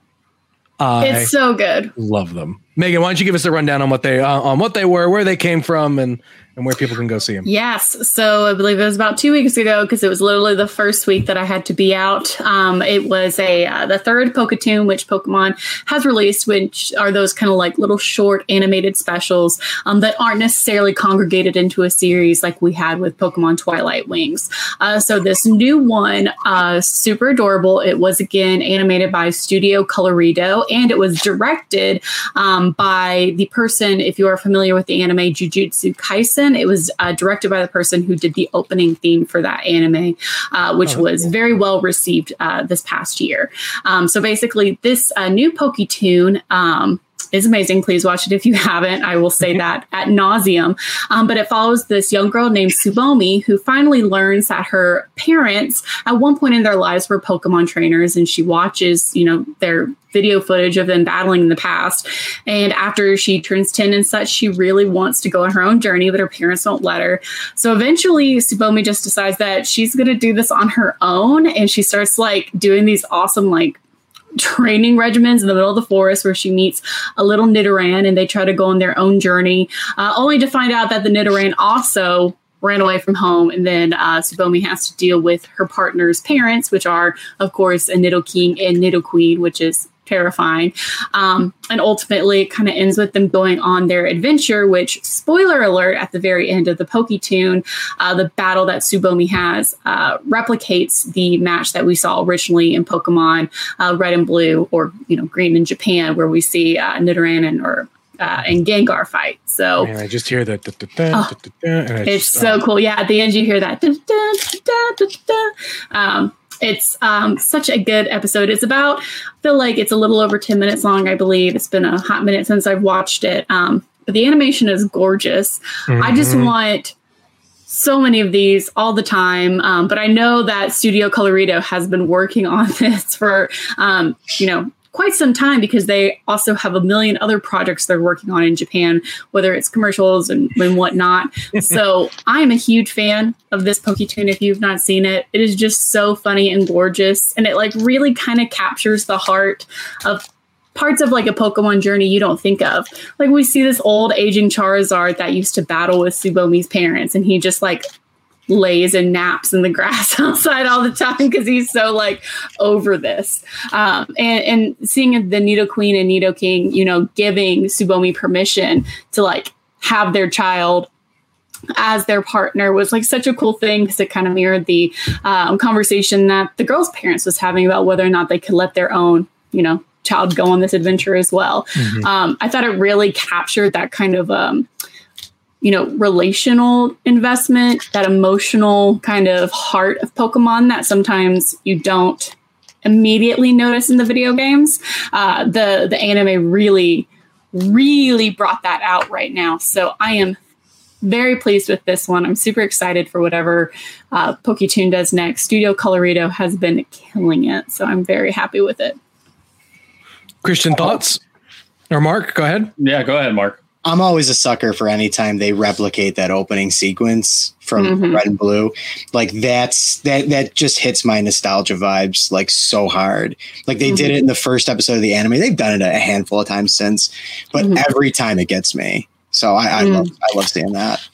I It's so good. love them. Megan, why don't you give us a rundown on what they uh, on what they were, where they came from, and and where people can go see them? Yes. So I believe it was about two weeks ago because it was literally the first week that I had to be out. Um, it was a uh, the third Poketoon, which Pokemon has released, which are those kind of like little short animated specials um, that aren't necessarily congregated into a series like we had with Pokemon Twilight Wings. Uh, so this new one, uh, super adorable. It was again animated by Studio Colorido, and it was directed um, by the person, if you are familiar with the anime Jujutsu Kaisen. It was uh, directed by the person who did the opening theme for that anime, uh, which Oh, was cool. very well received uh, this past year. Um, so basically, this uh, new Poketoon um, is amazing. Please watch it if you haven't. I will say that at nauseum. Um, but it follows this young girl named Tsubomi who finally learns that her parents at one point in their lives were Pokemon trainers, and she watches, you know, their video footage of them battling in the past. And after she turns ten and such, she really wants to go on her own journey, but her parents won't let her. So eventually Tsubomi just decides that she's going to do this on her own. And she starts like doing these awesome, like, training regimens in the middle of the forest where she meets a little Nidoran, and they try to go on their own journey, uh, only to find out that the Nidoran also ran away from home. And then uh, Tsubomi has to deal with her partner's parents, which are, of course, a Nidoking and Nidoqueen, which is terrifying. Um, and ultimately, it kind of ends with them going on their adventure, which, spoiler alert, at the very end of the Poketoon, uh, the battle that Tsubomi has uh, replicates the match that we saw originally in Pokemon uh, Red and Blue, or, you know, Green in Japan, where we see uh, Nidoran and, or, uh, and Gengar fight. So Man, I just hear that. Da, da, da, Oh, da, da, da, and I it's just- so oh. cool. Yeah, at the end you hear that. Da, da, da, da, da, da. Um, It's um, such a good episode. It's about, I feel like it's a little over ten minutes long, I believe. It's been a hot minute since I've watched it. Um, but the animation is gorgeous. Mm-hmm. I just want so many of these all the time. Um, but I know that Studio Colorido has been working on this for, um, you know, quite some time, because they also have a million other projects they're working on in Japan, whether it's commercials and, and whatnot. So I'm a huge fan of this Poketoon. If you've not seen it, it is just so funny and gorgeous. And it like really kind of captures the heart of parts of like a Pokemon journey you don't think of. Like we see this old aging Charizard that used to battle with Tsubomi's parents, and he just like lays and naps in the grass outside all the time because he's so like over this. Um, and, and seeing the Nidoqueen and Nidoking, you know, giving Tsubomi permission to like have their child as their partner was like such a cool thing, because it kind of mirrored the um, conversation that the girl's parents was having about whether or not they could let their own, you know, child go on this adventure as well. Mm-hmm. Um, I thought it really captured that kind of, um, you know, relational investment, that emotional kind of heart of Pokemon that sometimes you don't immediately notice in the video games. Uh, the the anime really, really brought that out right now. So I am very pleased with this one. I'm super excited for whatever uh, Poketoon does next. Studio Colorido has been killing it, so I'm very happy with it. Christian, thoughts? Or Mark, go ahead. Yeah, go ahead, Mark. I'm always a sucker for any time they replicate that opening sequence from mm-hmm. Red and Blue. Like that's that that just hits my nostalgia vibes like so hard. Like they mm-hmm. did it in the first episode of the anime. They've done it a handful of times since, but mm-hmm. every time it gets me. So I, I mm-hmm. love I love seeing that.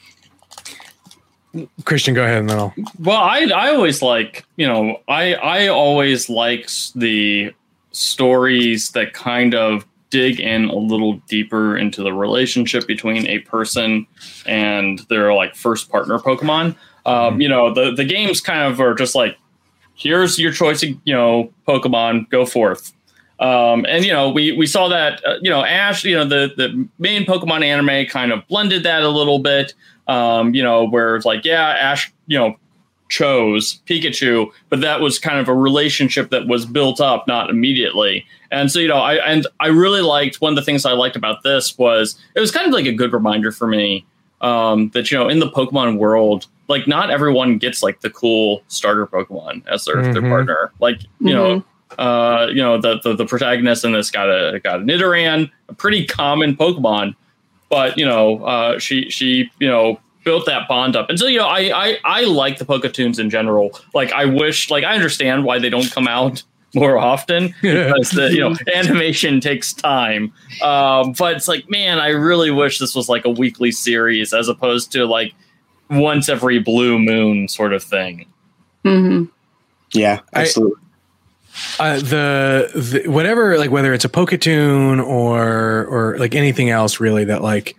Christian, go ahead and then I'll. Well, I I always like, you know, I I always like the stories that kind of dig in a little deeper into the relationship between a person and their like first partner Pokemon. Um, mm-hmm. You know, the, the games kind of are just like, here's your choice of, you know, Pokemon, go forth. Um, and, you know, we, we saw that, uh, you know, Ash, you know, the, the main Pokemon anime kind of blended that a little bit, um, you know, where it's like, yeah, Ash, you know, chose Pikachu, but that was kind of a relationship that was built up, not immediately. And so, you know, I and I really liked, one of the things I liked about this was it was kind of like a good reminder for me um, that, you know, in the Pokemon world, like not everyone gets like the cool starter Pokemon as their, mm-hmm. their partner. Like, you mm-hmm. know, uh, you know, the, the the protagonist in this got a got a Nidoran, a pretty common Pokemon, but you know, uh, she she you know. built that bond up. And so, you know, I, I, I like the Poketoons in general. Like, I wish, like, I understand why they don't come out more often because the, you know, animation takes time. Um, but it's like, man, I really wish this was like a weekly series as opposed to like once every blue moon sort of thing. Mm-hmm. Yeah, absolutely. I, uh, the, the, whatever, like, whether it's a Poketoon or, or like anything else really that like,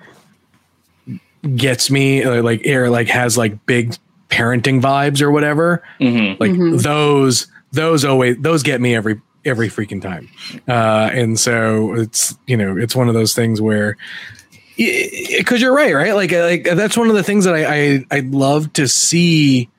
gets me uh, like air like has like big parenting vibes or whatever mm-hmm. like mm-hmm. those those always those get me every every freaking time uh and so it's, you know, it's one of those things where because you're right right like like that's one of the things that I I I'd love to see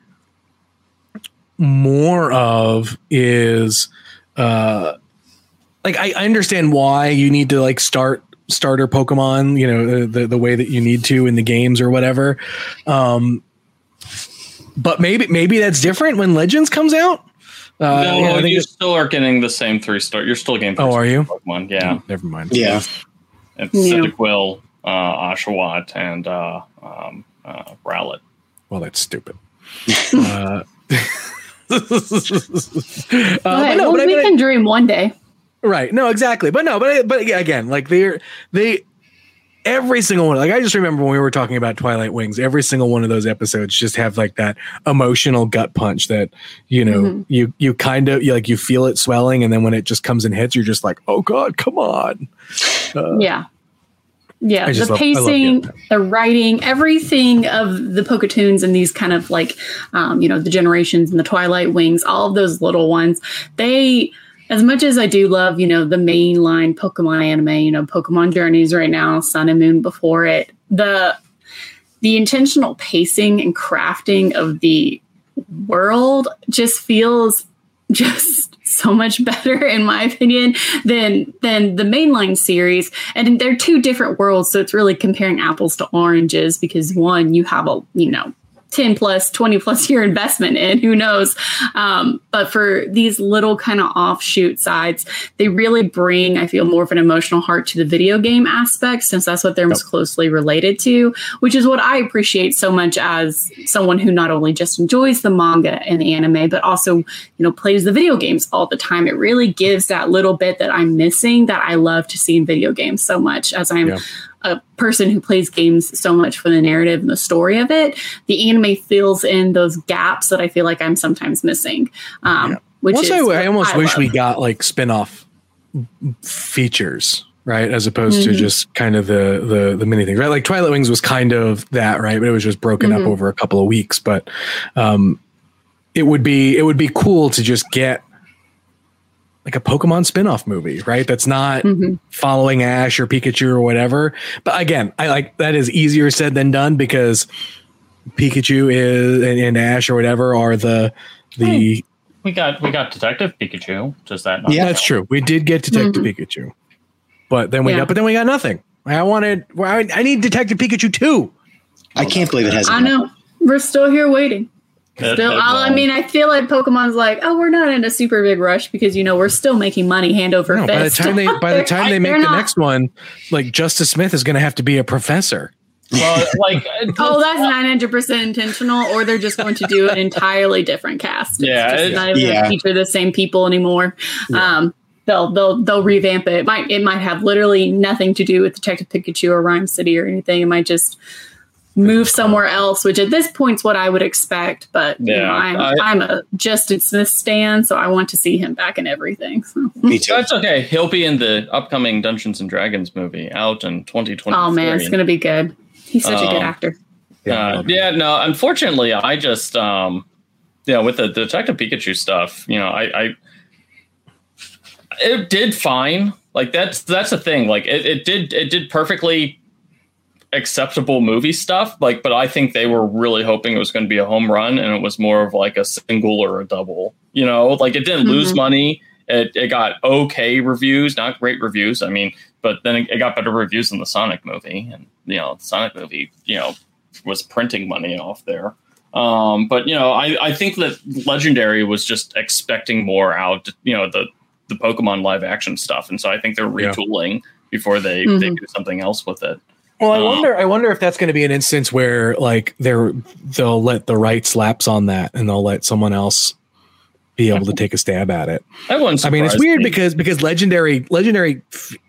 more of is uh like I, I understand why you need to like start starter Pokemon, you know, the the way that you need to in the games or whatever. Um, but maybe maybe that's different when Legends comes out. Uh, no, yeah, you still are getting the same three star. You're still getting. Three oh, are you? Pokemon, yeah. Oh, never mind. Yeah, it's yeah. Cyndaquil, uh, Oshawott, and uh, um, uh, Rowlet. Well, that's stupid. uh, uh, okay, no, well, we I, can dream one day. Right. No, exactly. But no, but but again, like they're they every single one. Like I just remember when we were talking about Twilight Wings, every single one of those episodes just have like that emotional gut punch that, you know, mm-hmm. you you kind of you, like you feel it swelling, and then when it just comes and hits, you're just like, oh God, come on. Uh, yeah. Yeah, the love, pacing, the writing, everything of the Poketoons and these kind of like, um, you know, the Generations and the Twilight Wings, all of those little ones, they. As much as I do love, you know, the mainline Pokemon anime, you know, Pokemon Journeys right now, Sun and Moon before it, the the intentional pacing and crafting of the world just feels just so much better, in my opinion, than than the mainline series. And they're two different worlds, so it's really comparing apples to oranges, because one, you have a, you know, ten plus, twenty plus year investment in, who knows? Um, but for these little kind of offshoot sides, they really bring, I feel, more of an emotional heart to the video game aspect, since that's what they're most closely related to, which is what I appreciate so much as someone who not only just enjoys the manga and the anime, but also, you know, plays the video games all the time. It really gives that little bit that I'm missing that I love to see in video games so much, as I'm yeah. a person who plays games so much for the narrative and the story of it. The anime fills in those gaps that I feel like I'm sometimes missing. Um, yeah. Which Once is I, I almost I wish love. we got like spin-off features, right? As opposed mm-hmm. to just kind of the, the, the mini things, right? Like Twilight Wings was kind of that, right? But it was just broken mm-hmm. up over a couple of weeks, but um, it would be, it would be cool to just get like a Pokemon spin-off movie, right? That's not mm-hmm. following Ash or Pikachu or whatever. But again, I like that is easier said than done, because Pikachu is and, and Ash or whatever are the the. Hey, we got we got Detective Pikachu. Does that? Not yeah, that's true. We did get Detective mm-hmm. Pikachu, but then we yeah. got but then we got nothing. I wanted. I, I need Detective Pikachu too. I can't believe it hasn't. I know. We're still here waiting. It, Still, it I mean, I feel like Pokemon's like, oh, we're not in a super big rush, because, you know, we're still making money hand over no, fist. By the time they, by the time they make the not, next one, like Justice Smith is going to have to be a professor. Well, like, oh, that's nine hundred percent intentional, or they're just going to do an entirely different cast. It's yeah, just it, not even yeah. going to feature the same people anymore. Yeah. Um, they'll they'll they'll revamp it. It might it might have literally nothing to do with Detective Pikachu or Rhyme City or anything. It might just move somewhere else, which at this point's what I would expect. But yeah, you know, I'm I, I'm a Justin Smith stan, so I want to see him back in everything. So. Me too. That's okay. He'll be in the upcoming Dungeons and Dragons movie out in twenty twenty-three. Oh man, it's gonna be good. He's such um, a good actor. Uh, yeah, no, unfortunately, I just um, yeah, with the Detective Pikachu stuff, you know, I, I it did fine. Like that's that's the thing. Like it, it did it did perfectly acceptable movie stuff, like, but I think they were really hoping it was going to be a home run, and it was more of like a single or a double, you know, like it didn't mm-hmm. lose money. It, it got okay reviews, not great reviews. I mean, but then it, it got better reviews than the Sonic movie, and you know, the Sonic movie, you know, was printing money off there. Um, but you know, I, I think that Legendary was just expecting more out, you know, the the Pokemon live action stuff, and so I think they're retooling yeah. before they, mm-hmm. they do something else with it. Well, I wonder. I wonder if that's going to be an instance where, like, they're they'll let the rights lapse on that, and they'll let someone else be able to take a stab at it. That one's. I mean, it's weird me. because because legendary legendary,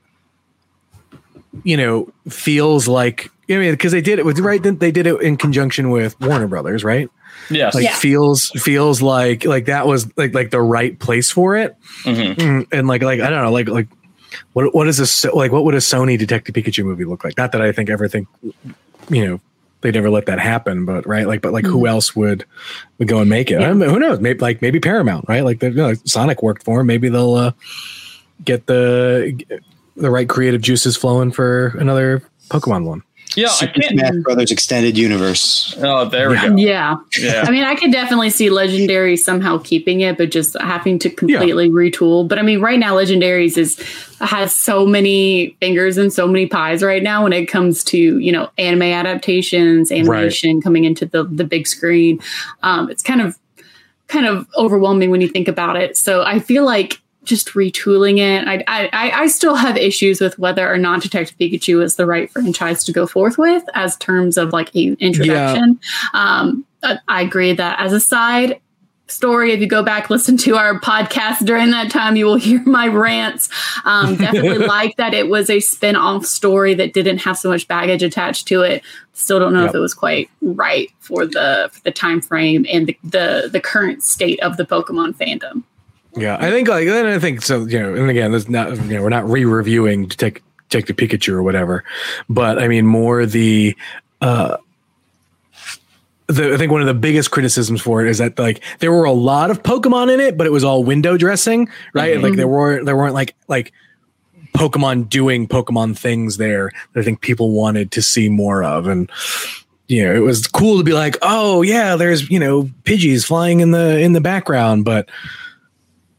you know, feels like I mean because they did it with right. They did it in conjunction with Warner Brothers, right? Yes. Like yeah. feels feels like like that was like like the right place for it, mm-hmm. and like like I don't know like like. What what is this like? What would a Sony Detective Pikachu movie look like? Not that I think ever think, you know, they'd ever let that happen, but right, like, but like, mm-hmm. who else would would go and make it? Yeah. I mean, who knows? Maybe like maybe Paramount, right? Like, you know, Sonic worked for them. Maybe they'll uh, get the the right creative juices flowing for another Pokemon one. Yeah, Super I can't. Smash Brothers Extended Universe. Oh, there we yeah. go. Yeah. yeah. I mean, I could definitely see Legendaries somehow keeping it, but just having to completely yeah. retool. But I mean, right now, Legendaries is has so many fingers and so many pies right now when it comes to, you know, anime adaptations, animation right. coming into the the big screen. Um, it's kind of kind of overwhelming when you think about it. So I feel like just retooling it. I, I I still have issues with whether or not Detective Pikachu is the right franchise to go forth with as terms of like an introduction. Yeah. Um, I, I agree that as a side story, if you go back, listen to our podcast during that time, you will hear my rants. Um, definitely like that it was a spin-off story that didn't have so much baggage attached to it. Still don't know yep. if it was quite right for the for the time frame and the, the the current state of the Pokemon fandom. Yeah, I think like then I think so. You know, and again, there's not you know we're not re-reviewing Detective Pikachu or whatever, but I mean more the. Uh, the I think one of the biggest criticisms for it is that like there were a lot of Pokemon in it, but it was all window dressing, right? Mm-hmm. Like there were there weren't like like Pokemon doing Pokemon things there that I think people wanted to see more of, and. You know, it was cool to be like, oh yeah, there's you know Pidgeys flying in the in the background, but.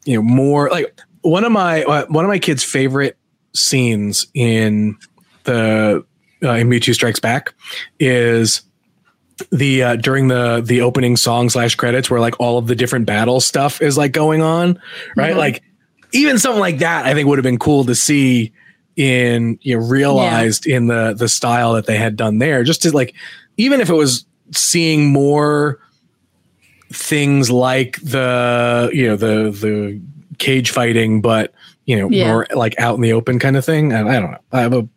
you know, more like one of my uh, one of my kids' favorite scenes in the uh, in Mewtwo Strikes Back is the uh, during the the opening song slash credits where like all of the different battle stuff is like going on, right? Mm-hmm. Like even something like that, I think would have been cool to see in you know realized yeah. in the the style that they had done there. Just to like, even if it was seeing more things like the you know the the cage fighting, but you know yeah. more like out in the open kind of thing. I, I don't know. I have a.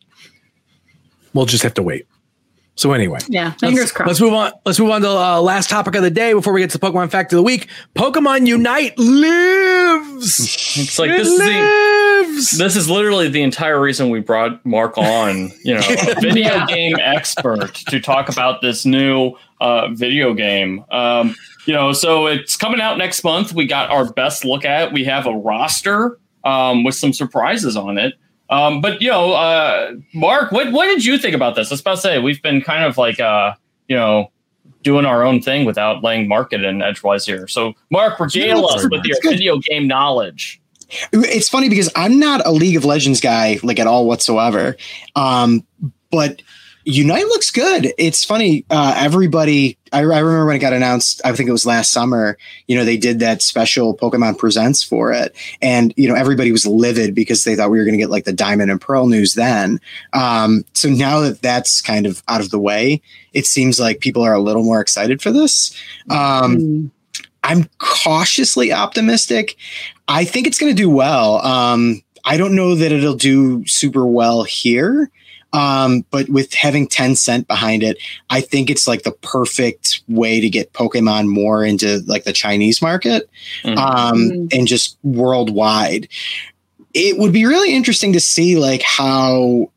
We'll just have to wait. So anyway, yeah, fingers let's, crossed. Let's move on. Let's move on to the uh, last topic of the day before we get to the Pokemon fact of the week. Pokemon Unite lives. It's like it this lives. is the, this is literally the entire reason we brought Mark on, you know, a video yeah. game expert to talk about this new uh, video game. Um, you know, so it's coming out next month. We got our best look at it. We have a roster um, with some surprises on it. Um, but, you know, uh, Mark, what, what did you think about this? I was about to say, we've been kind of like, uh, you know, doing our own thing without laying market in edgewise here. So, Mark, regale yeah, us with your good. video game knowledge. It's funny because I'm not a League of Legends guy, like at all whatsoever. Um, but Unite looks good. It's funny. Uh, everybody, I, I remember when it got announced, I think it was last summer, you know, they did that special Pokemon Presents for it. And, you know, everybody was livid because they thought we were going to get like the Diamond and Pearl news then. Um, so now that that's kind of out of the way, it seems like people are a little more excited for this. Um, mm. I'm cautiously optimistic. I think it's going to do well. Um, I don't know that it'll do super well here. Um, but with having Tencent behind it, I think it's like the perfect way to get Pokemon more into like the Chinese market, mm-hmm. um, and just worldwide. It would be really interesting to see like how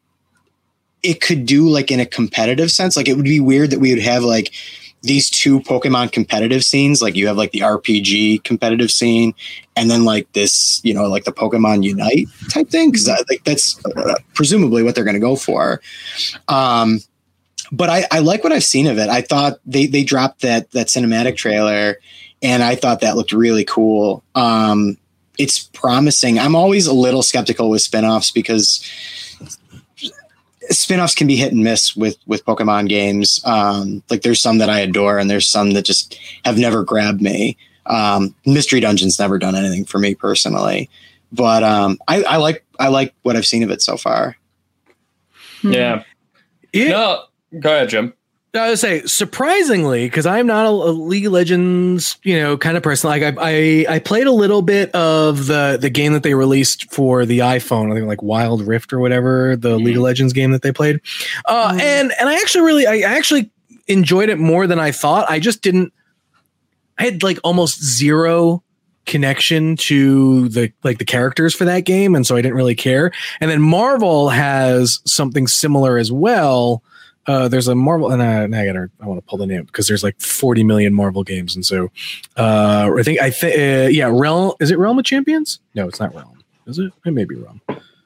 it could do like in a competitive sense. Like it would be weird that we would have like these two Pokemon competitive scenes. Like you have like the R P G competitive scene and then like this, you know, like the Pokemon Unite type thing. Cause I think that's uh, presumably what they're going to go for. Um, but I, I like what I've seen of it. I thought they, they dropped that, that cinematic trailer and I thought that looked really cool. Um, it's promising. I'm always a little skeptical with spinoffs because spinoffs can be hit and miss with, with Pokemon games. Um, like there's some that I adore and there's some that just have never grabbed me. Um, Mystery Dungeon's never done anything for me personally, but um, I, I like, I like what I've seen of it so far. Yeah. yeah. No, go ahead, Jim. I would say surprisingly, because I'm not a, a League of Legends, you know, kind of person. Like I, I, I played a little bit of the the game that they released for the iPhone. I think like Wild Rift or whatever, the mm. League of Legends game that they played. Uh, mm. And and I actually really, I actually enjoyed it more than I thought. I just didn't. I had like almost zero connection to the like the characters for that game, and so I didn't really care. And then Marvel has something similar as well. Uh, there's a Marvel, and I, I gotta, I want to pull the name because there's like forty million Marvel games, and so uh, I think I think uh, yeah, Realm is it Realm of Champions? No, it's not Realm. Is it? It may be Realm.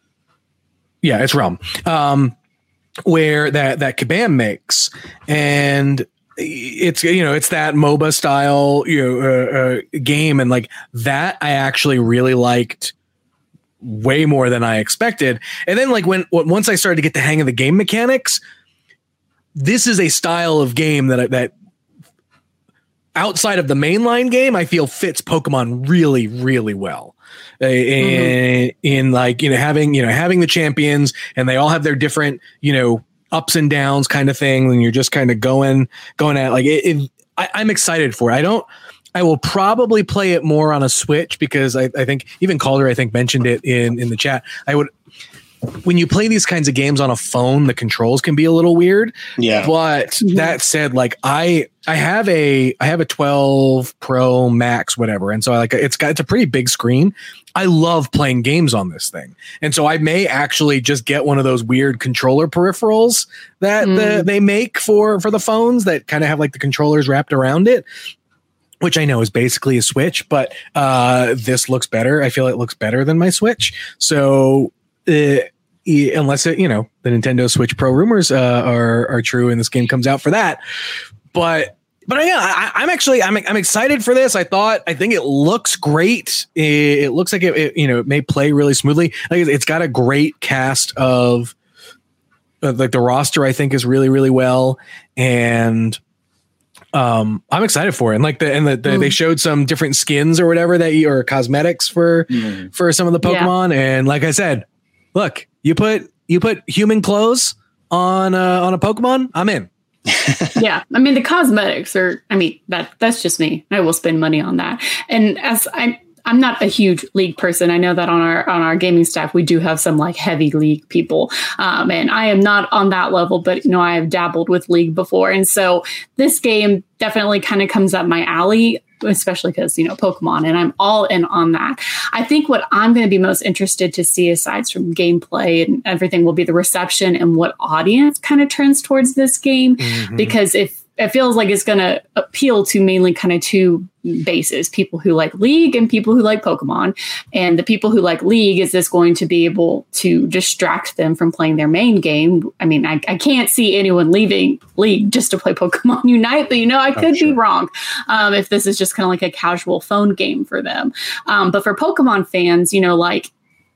Yeah, it's Realm. Um, where that that Kabam makes, and it's you know it's that MOBA style you know uh, uh, game, and like that I actually really liked way more than I expected. And then like when once I started to get the hang of the game mechanics. This is a style of game that that outside of the mainline game, I feel fits Pokemon really, really well. Uh, mm-hmm. in, in like, you know, having, you know, having the champions and they all have their different, you know, ups and downs kind of thing. And you're just kind of going, going at like, it, it, I, I'm excited for it. I don't, I will probably play it more on a Switch because I, I think even Calder, I think mentioned it in, in the chat. I would, when you play these kinds of games on a phone, the controls can be a little weird. Yeah. But mm-hmm. that said, like I, I have a, I have a twelve Pro Max, whatever. And so I like, it's got, it's a pretty big screen. I love playing games on this thing. And so I may actually just get one of those weird controller peripherals that mm. the, they make for, for the phones that kind of have like the controllers wrapped around it, which I know is basically a Switch, but uh, this looks better. I feel it looks better than my Switch. So, uh, unless it, you know, the Nintendo Switch Pro rumors uh, are are true and this game comes out for that. But But yeah, I, I'm actually I'm I'm excited for this. I thought I think it looks great. It, it looks like it, it you know it may play really smoothly. Like it's got a great cast of uh, like the roster. I think is really really well, and um, I'm excited for it. And like the and the, the mm. they showed some different skins or whatever that you, or cosmetics for mm. for some of the Pokemon. Yeah. And like I said, look, you put you put human clothes on uh, on a Pokemon, I'm in. Yeah, I mean the cosmetics are. I mean that that's just me. I will spend money on that. And as I'm, I'm not a huge League person. I know that on our on our gaming staff we do have some like heavy League people, um, and I am not on that level. But you know I have dabbled with League before, and so this game definitely kind of comes up my alley. Especially because, you know, Pokemon, and I'm all in on that. I think what I'm going to be most interested to see, aside from gameplay and everything, will be the reception and what audience kind of trends towards this game. Mm-hmm. Because if it feels like it's going to appeal to mainly kind of two bases, people who like League and people who like Pokemon. And the people who like League, is this going to be able to distract them from playing their main game? I mean, I, I can't see anyone leaving League just to play Pokemon Unite, but you know, I could oh, sure. be wrong um, if this is just kind of like a casual phone game for them. Um, but for Pokemon fans, you know, like,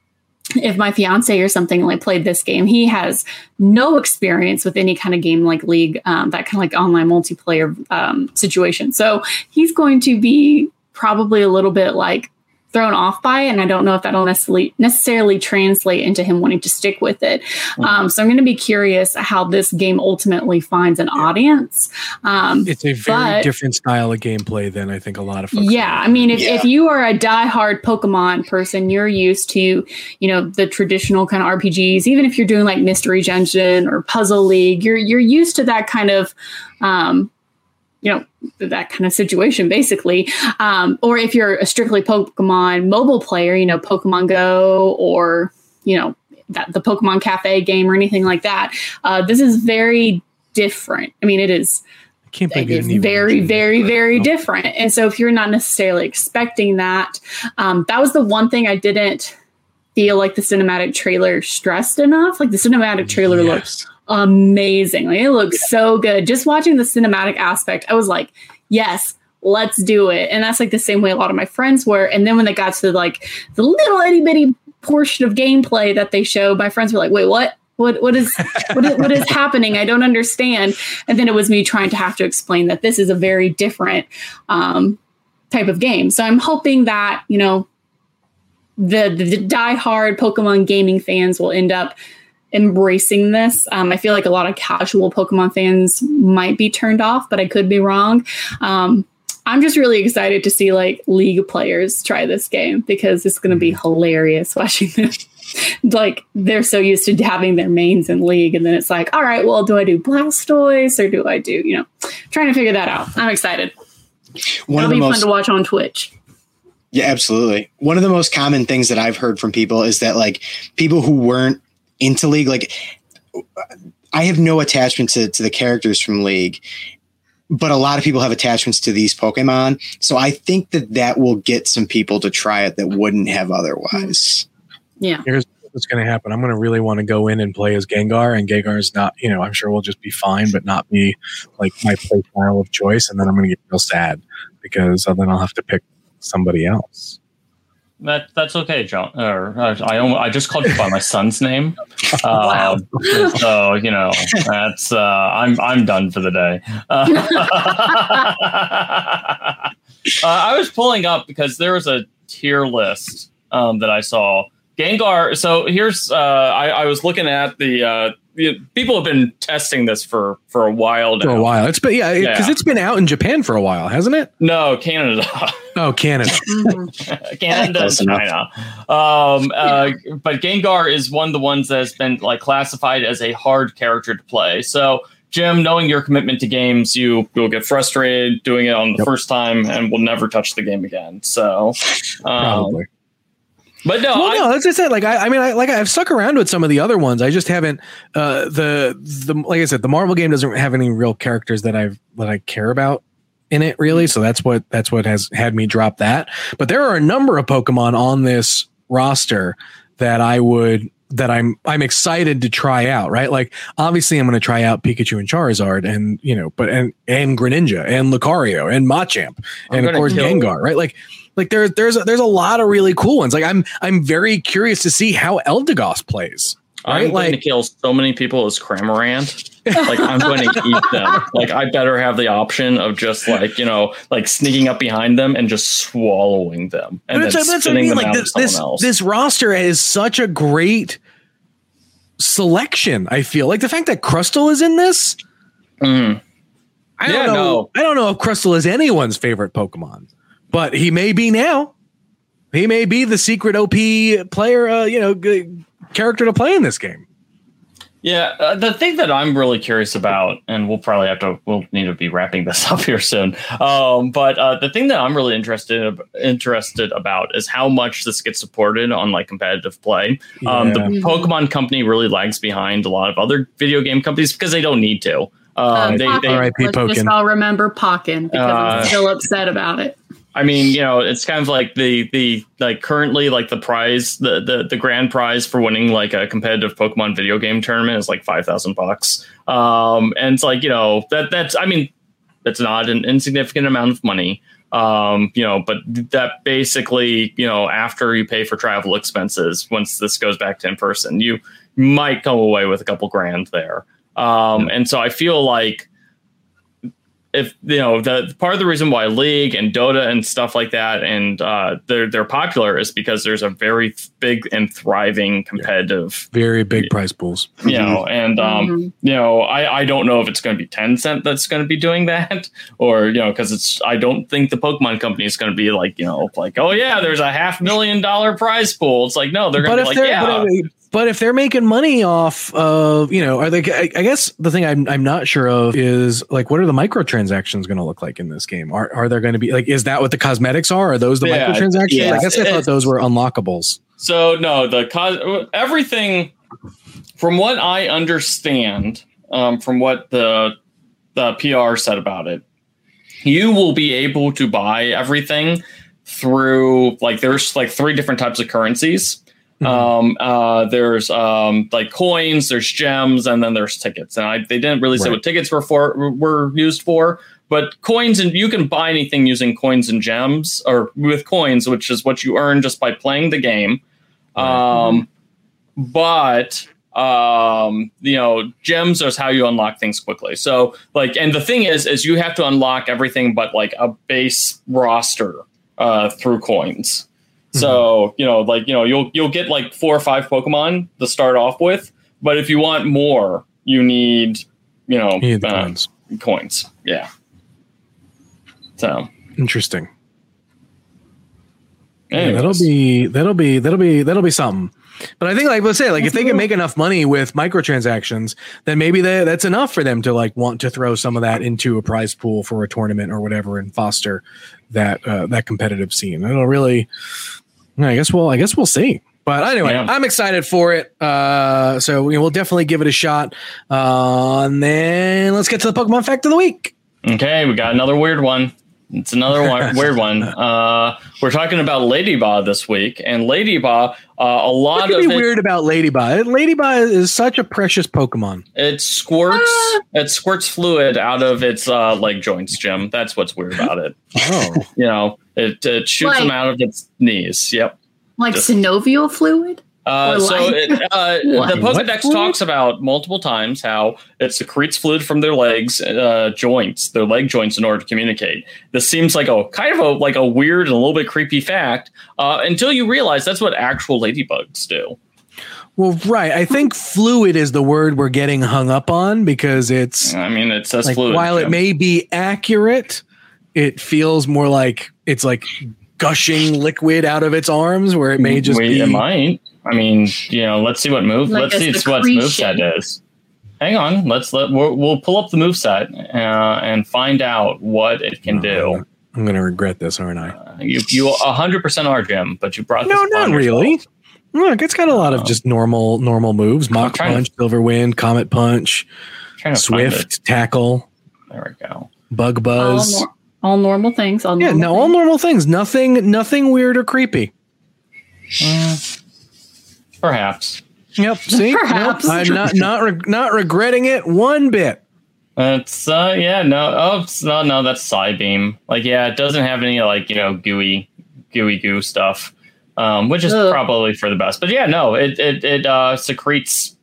if my fiance or something like played this game, he has no experience with any kind of game like League, um, that kind of like online multiplayer um, situation. So he's going to be probably a little bit like thrown off by it. And I don't know if that'll necessarily necessarily translate into him wanting to stick with it. Mm-hmm. Um, so I'm going to be curious how this game ultimately finds an audience. Um, it's a very but, different style of gameplay than I think a lot of folks. Yeah. I mean, if, yeah. if you are a diehard Pokemon person, you're used to, you know, the traditional kind of R P Gs, even if you're doing like Mystery Dungeon or Puzzle League, you're, you're used to that kind of, um, you know, that kind of situation, basically. Um, or if you're a strictly Pokemon mobile player, you know, Pokemon Go or, you know, that the Pokemon Cafe game or anything like that. Uh, this is very different. I mean, it is, I can't it is very, very, very different. And so if you're not necessarily expecting that, um, that was the one thing I didn't feel like the cinematic trailer stressed enough. Like the cinematic trailer yes. looks amazing. Like it looks so good. Just watching the cinematic aspect, I was like, yes, let's do it. And that's like the same way a lot of my friends were. And then when they got to like the little itty bitty portion of gameplay that they showed, my friends were like, wait, what? What what is what is, what is happening? I don't understand. And then it was me trying to have to explain that this is a very different um, type of game. So I'm hoping that, you know, the, the, the diehard Pokemon gaming fans will end up embracing this. Um, I feel like a lot of casual Pokemon fans might be turned off, but I could be wrong. Um, I'm just really excited to see like League players try this game because it's going to be hilarious watching them. Like they're so used to having their mains in League, and then it's like, all right, well, do I do Blastoise or do I do, you know, trying to figure that out. I'm excited. One It'll of the be most- fun to watch on Twitch. Yeah, absolutely. One of the most common things that I've heard from people is that like people who weren't into League, like I have no attachment to, to the characters from League, but a lot of people have attachments to these Pokemon. So I think that that will get some people to try it that wouldn't have otherwise. Yeah. Here's what's going to happen. I'm going to really want to go in and play as Gengar, and Gengar is not, you know, I'm sure will just be fine, but not be like my play style of choice. And then I'm going to get real sad because then I'll have to pick somebody else. That that's okay, John. Or uh, I I just called you by my son's name. Wow. Um, so you know that's uh, I'm I'm done for the day. Uh, uh, I was pulling up because there was a tier list um, that I saw. Gengar. So here's uh, I, I was looking at the. Uh, People have been testing this for, for a while now. For a while. It's been, yeah, because yeah. it's been out in Japan for a while, hasn't it? No, Canada. Oh, Canada. Canada and China. Um, uh, yeah. But Gengar is one of the ones that's been like classified as a hard character to play. So, Jim, knowing your commitment to games, you will get frustrated doing it on the yep. first time and will never touch the game again. So, um, probably. But no, well, I, no, as I said, like I, I mean, I, like I've stuck around with some of the other ones. I just haven't. Uh, the the like I said, the Marvel game doesn't have any real characters that I've that I care about in it, really. So that's what that's what has had me drop that. But there are a number of Pokemon on this roster that I would that I'm I'm excited to try out, right? Like obviously I'm going to try out Pikachu and Charizard, and you know, but and and Greninja and Lucario and Machamp and of course Gengar, right? Like like there's there's a, there's a lot of really cool ones. Like I'm I'm very curious to see how Eldegoss plays. Right? I'm going like, to kill so many people as Cramorant. Like I'm going to eat them. Like I better have the option of just like, you know, like sneaking up behind them and just swallowing them and then that's, spitting that's them I mean. out Like of someone this, else. This roster is such a great selection. I feel like the fact that Crustle is in this. Mm. I don't yeah, know. No. I don't know if Crustle is anyone's favorite Pokemon, but he may be now. He may be the secret O P player, uh, you know, g- character to play in this game. Yeah, uh, the thing that I'm really curious about, and we'll probably have to, we'll need to be wrapping this up here soon. Um, but uh, the thing that I'm really interested interested about is how much this gets supported on like competitive play. Um, Yeah. the Pokemon Company really lags behind a lot of other video game companies because they don't need to. Um, Uh, they, Pokken. they, R I P Let's Pokken. just all remember Pokken because I'm Uh, still upset about it. I mean, you know, it's kind of like the the like currently like the prize, the the the grand prize for winning like a competitive Pokemon video game tournament is like five thousand bucks. Um, and it's like, you know, that that's I mean, that's not an insignificant amount of money. Um, you know, but that basically, you know, after you pay for travel expenses, once this goes back to in person, you might come away with a couple grand there. Um, and so I feel like. If you know the part of the reason why League and Dota and stuff like that and uh, they're they're popular is because there's a very big and thriving competitive, Very big prize pools. you know, and um, Mhm. you know I, I don't know if it's going to be Tencent that's going to be doing that or you know because it's I don't think the Pokemon Company is going to be like you know like oh yeah there's a half million dollar prize pool. It's like no they're going to be like they're yeah. but, if- but if they're making money off of, you know, are they? I, I guess the thing I'm I'm not sure of is like, what are the microtransactions going to look like in this game? Are are there going to be like, is that what the cosmetics are? Are those the Yeah, microtransactions? yeah, I guess I thought it's- those were unlockables. So no, the cos- everything from what I understand, um, from what the the P R said about it, you will be able to buy everything through like there's like three different types of currencies. Mm-hmm. Um, uh, there's um, like coins, there's gems, and then there's tickets. And I, they didn't really say Right. what tickets were for were used for, but coins and you can buy anything using coins and gems or with coins, which is what you earn just by playing the game. Um, but um, you know, gems is how you unlock things quickly. So like, and the thing is, is you have to unlock everything but like a base roster uh, through coins. So, you know, like, you know, you'll you'll get like four or five Pokemon to start off with. But if you want more, you need, you know, You need the uh, coins. coins. Yeah. So, Interesting. Yeah, anyways. that'll be that'll be that'll be that'll be something. But I think, like, let's say, like, if they can make enough money with microtransactions, then maybe they, that's enough for them to like want to throw some of that into a prize pool for a tournament or whatever and foster that uh, that competitive scene. It'll really, I guess we'll I guess we'll see. But anyway, Yeah. I'm excited for it. Uh, so you know, we'll definitely give it a shot. Uh, and then let's get to the Pokemon fact of the week. Okay, we got another weird one. It's another one, weird one. Uh, we're talking about Ladybah this week, and Ladybah, uh, a lot What of could be it, weird about Ladybah? Ladybah is such a precious Pokemon. it squirts, it squirts fluid out of its uh, leg joints, Jim. That's what's weird about it. Oh, You know, it, it shoots Like- them out of its knees. Yep. Like Just- synovial fluid? Uh, Or so like- it, uh, What? the What Pokedex fluid? talks about multiple times how it secretes fluid from their legs, uh, joints, their leg joints, in order to communicate. This seems like a kind of a like a weird and a little bit creepy fact uh, until you realize that's what actual ladybugs do. well, right. I think fluid is the word we're getting hung up on because it's I mean, it says like fluid. while it Jim. may be accurate, it feels more like it's like gushing liquid out of its arms, where it may just Wait, be. it might. I mean, you know, let's see what move. Like let's a see what moveset secretion. is. Hang on. Let's let we'll, we'll pull up the moveset uh, and find out what it can do. I'm going to regret this, aren't I? Uh, you you a hundred percent are, Jim, but you brought No, this not upon really. yourself. Look, it's got a lot of just normal normal moves: Mach trying to- Punch, Silver Wind, Comet Punch, Trying to find it. Swift, Tackle, There we go. Bug All, Buzz. nor- all normal things. All Yeah, normal no, all things. normal things. Nothing, nothing weird or creepy. Uh, perhaps. Yep. See, Perhaps. Nope. I'm not not re- not regretting it one bit. It's uh yeah no oh it's, no no that's Psybeam. Like yeah, it doesn't have any like you know gooey gooey goo stuff, um, which is Ugh. probably for the best. But yeah, no, it it it uh, secretes,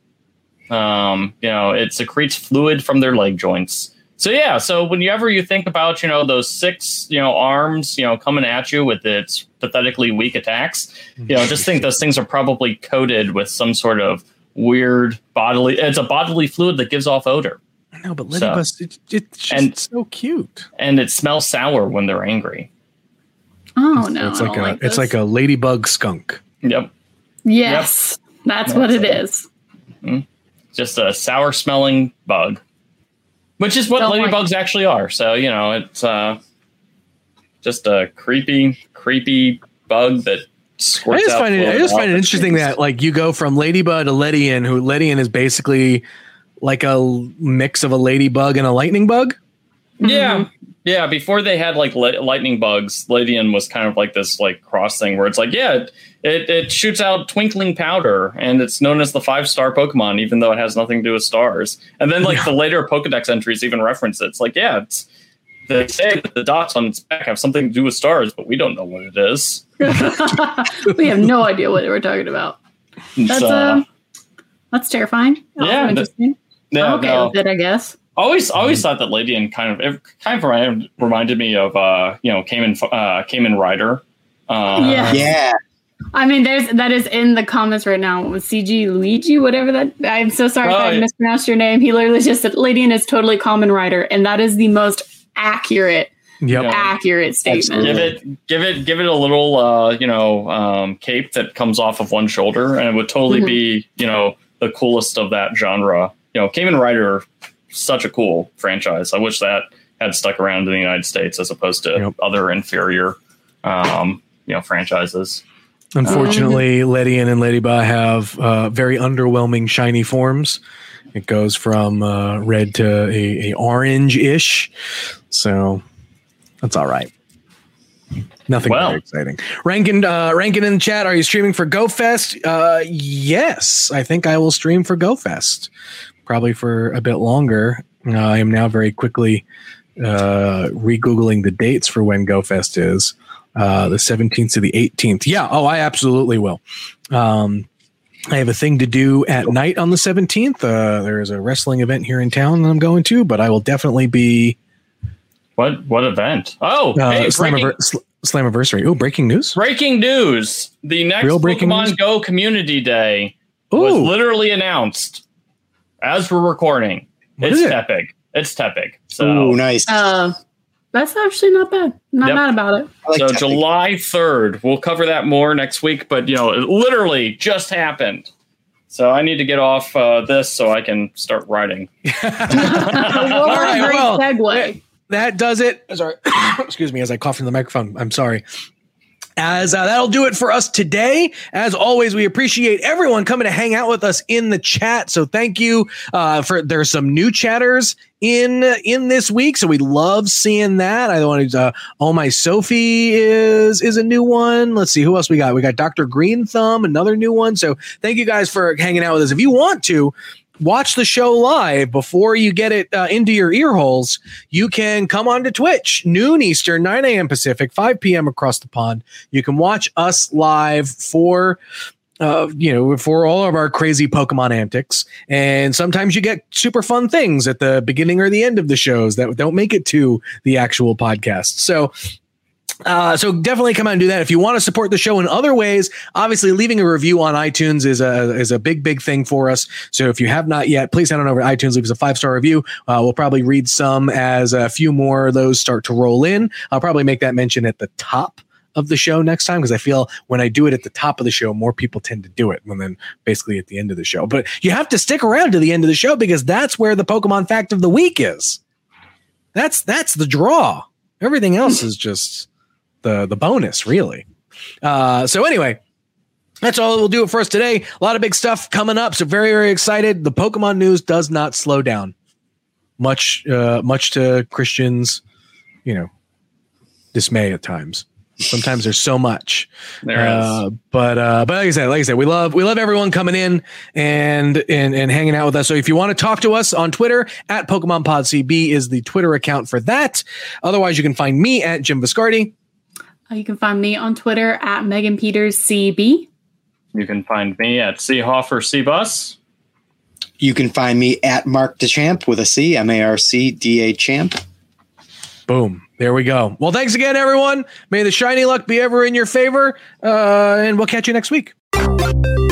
um, you know, it secretes fluid from their leg joints. So yeah, so whenever you think about, you know, those six, you know, arms, you know, coming at you with its pathetically weak attacks, you know, just think those things are probably coated with some sort of weird bodily, it's a bodily fluid that gives off odor. No, but Ladybug, so, it, it's just and, so cute. And it smells sour when they're angry. Oh no. It's like a like it's like a ladybug skunk. Yep. Yes. Yep. That's, That's what it, it is. Mm-hmm. Just a sour smelling bug. Which is what Don't ladybugs like actually are. So, you know, it's uh, just a creepy, creepy bug that squirts I just out. Find it, I just find it interesting things. that, like, you go from Ladybug to Ledian, who Ledian is basically like a mix of a ladybug and a lightning bug. Yeah. Mm-hmm. Yeah. Before they had, like, li- lightning bugs, Ledian was kind of like this, like, cross thing where it's like, yeah, it, it, it shoots out twinkling powder, and it's known as the five-star Pokemon, even though it has nothing to do with stars. And then, like, yeah. the later Pokedex entries even reference it. It's like, yeah, it's, they say that the dots on its back have something to do with stars, but we don't know what it is. We have no idea what we're talking about. That's uh, uh that's terrifying. Also yeah, interesting. Yeah, I'm okay no. with it, I guess. Always, always thought that Ledian kind of, it kind of reminded, reminded me of, uh, you know, Kamen, uh, Kamen Rider. Uh, yeah. Yeah. I mean, there's that is in the comments right now with C G Luigi, whatever that. I'm so sorry oh, if I yeah. mispronounced your name. He literally just said Ledian is totally Kamen Rider, and that is the most accurate, yep. accurate statement. Give it, give it, give it a little, uh, you know, um, cape that comes off of one shoulder, and it would totally mm-hmm. be, you know, the coolest of that genre. You know, Kamen Rider, such a cool franchise. I wish that had stuck around in the United States as opposed to yep. other inferior, um, you know, franchises. Unfortunately, um, Ledian and Ladybug have uh, very underwhelming shiny forms. It goes from uh, red to a, a orange-ish, so that's all right. Nothing well. very exciting. Rankin, uh, Rankin in the chat, are you streaming for GoFest? Uh, yes, I think I will stream for GoFest, probably for a bit longer. Uh, I am now very quickly uh, re-Googling the dates for when GoFest is. Uh, the seventeenth to the eighteenth. Yeah. Oh, I absolutely will. Um, I have a thing to do at night on the seventeenth. Uh, there is a wrestling event here in town that I'm going to, but I will definitely be. What what event? Oh, uh, hey, Slammiver- Sl- Slammiversary. Oh, breaking news. Breaking news. The next Real Pokemon news? Go Community Day Ooh. was literally announced as we're recording. What it's Tepig. It's Tepig. So oh, nice. Uh, That's actually not bad. I'm not yep. mad about it. Like so July third, we'll cover that more next week, but you know, it literally just happened. So I need to get off uh, this so I can start writing. All right, great well, segue. That does it. Sorry. Excuse me as I cough in the microphone. I'm sorry. As uh, that'll do it for us today. As always, we appreciate everyone coming to hang out with us in the chat. So thank you uh, for there's some new chatters in in this week. So we love seeing that. I want to. Uh, oh my Sophie is is a new one. Let's see who else we got. We got Doctor Green Thumb, another new one. So thank you guys for hanging out with us. If you want to watch the show live before you get it uh, into your ear holes, you can come on to Twitch, noon Eastern, nine a.m. Pacific, five p.m. across the pond. You can watch us live for, uh, you know, for all of our crazy Pokemon antics. And sometimes you get super fun things at the beginning or the end of the shows that don't make it to the actual podcast. So Uh, so definitely come out and do that. If you want to support the show in other ways, obviously leaving a review on iTunes is a is a big, big thing for us. So if you have not yet, please head on over to iTunes, leave us a five-star review. Uh, we'll probably read some as a few more of those start to roll in. I'll probably make that mention at the top of the show next time, because I feel when I do it at the top of the show, more people tend to do it and then basically at the end of the show. But you have to stick around to the end of the show, because that's where the Pokemon fact of the week is. That's that's the draw. Everything else is just the the bonus, really. Uh, so anyway, that's all we'll do it for us today. A lot of big stuff coming up, so very, very excited. The Pokemon news does not slow down, much uh, much to Christian's, you know, dismay at times. Sometimes there's so much. There uh, is. But uh, but like I said, like I said, we love we love everyone coming in and and and hanging out with us. So if you want to talk to us on Twitter, at Pokemon Pod C B is the Twitter account for that. Otherwise, you can find me at Jim Viscardi. Uh, you can find me on Twitter at Megan Peters C B. You can find me at Seahoffer C-Bus. You can find me at Mark DeChamp with a C, M A R C D A Champ. Boom. There we go. Well, thanks again, everyone. May the shiny luck be ever in your favor. Uh, and we'll catch you next week.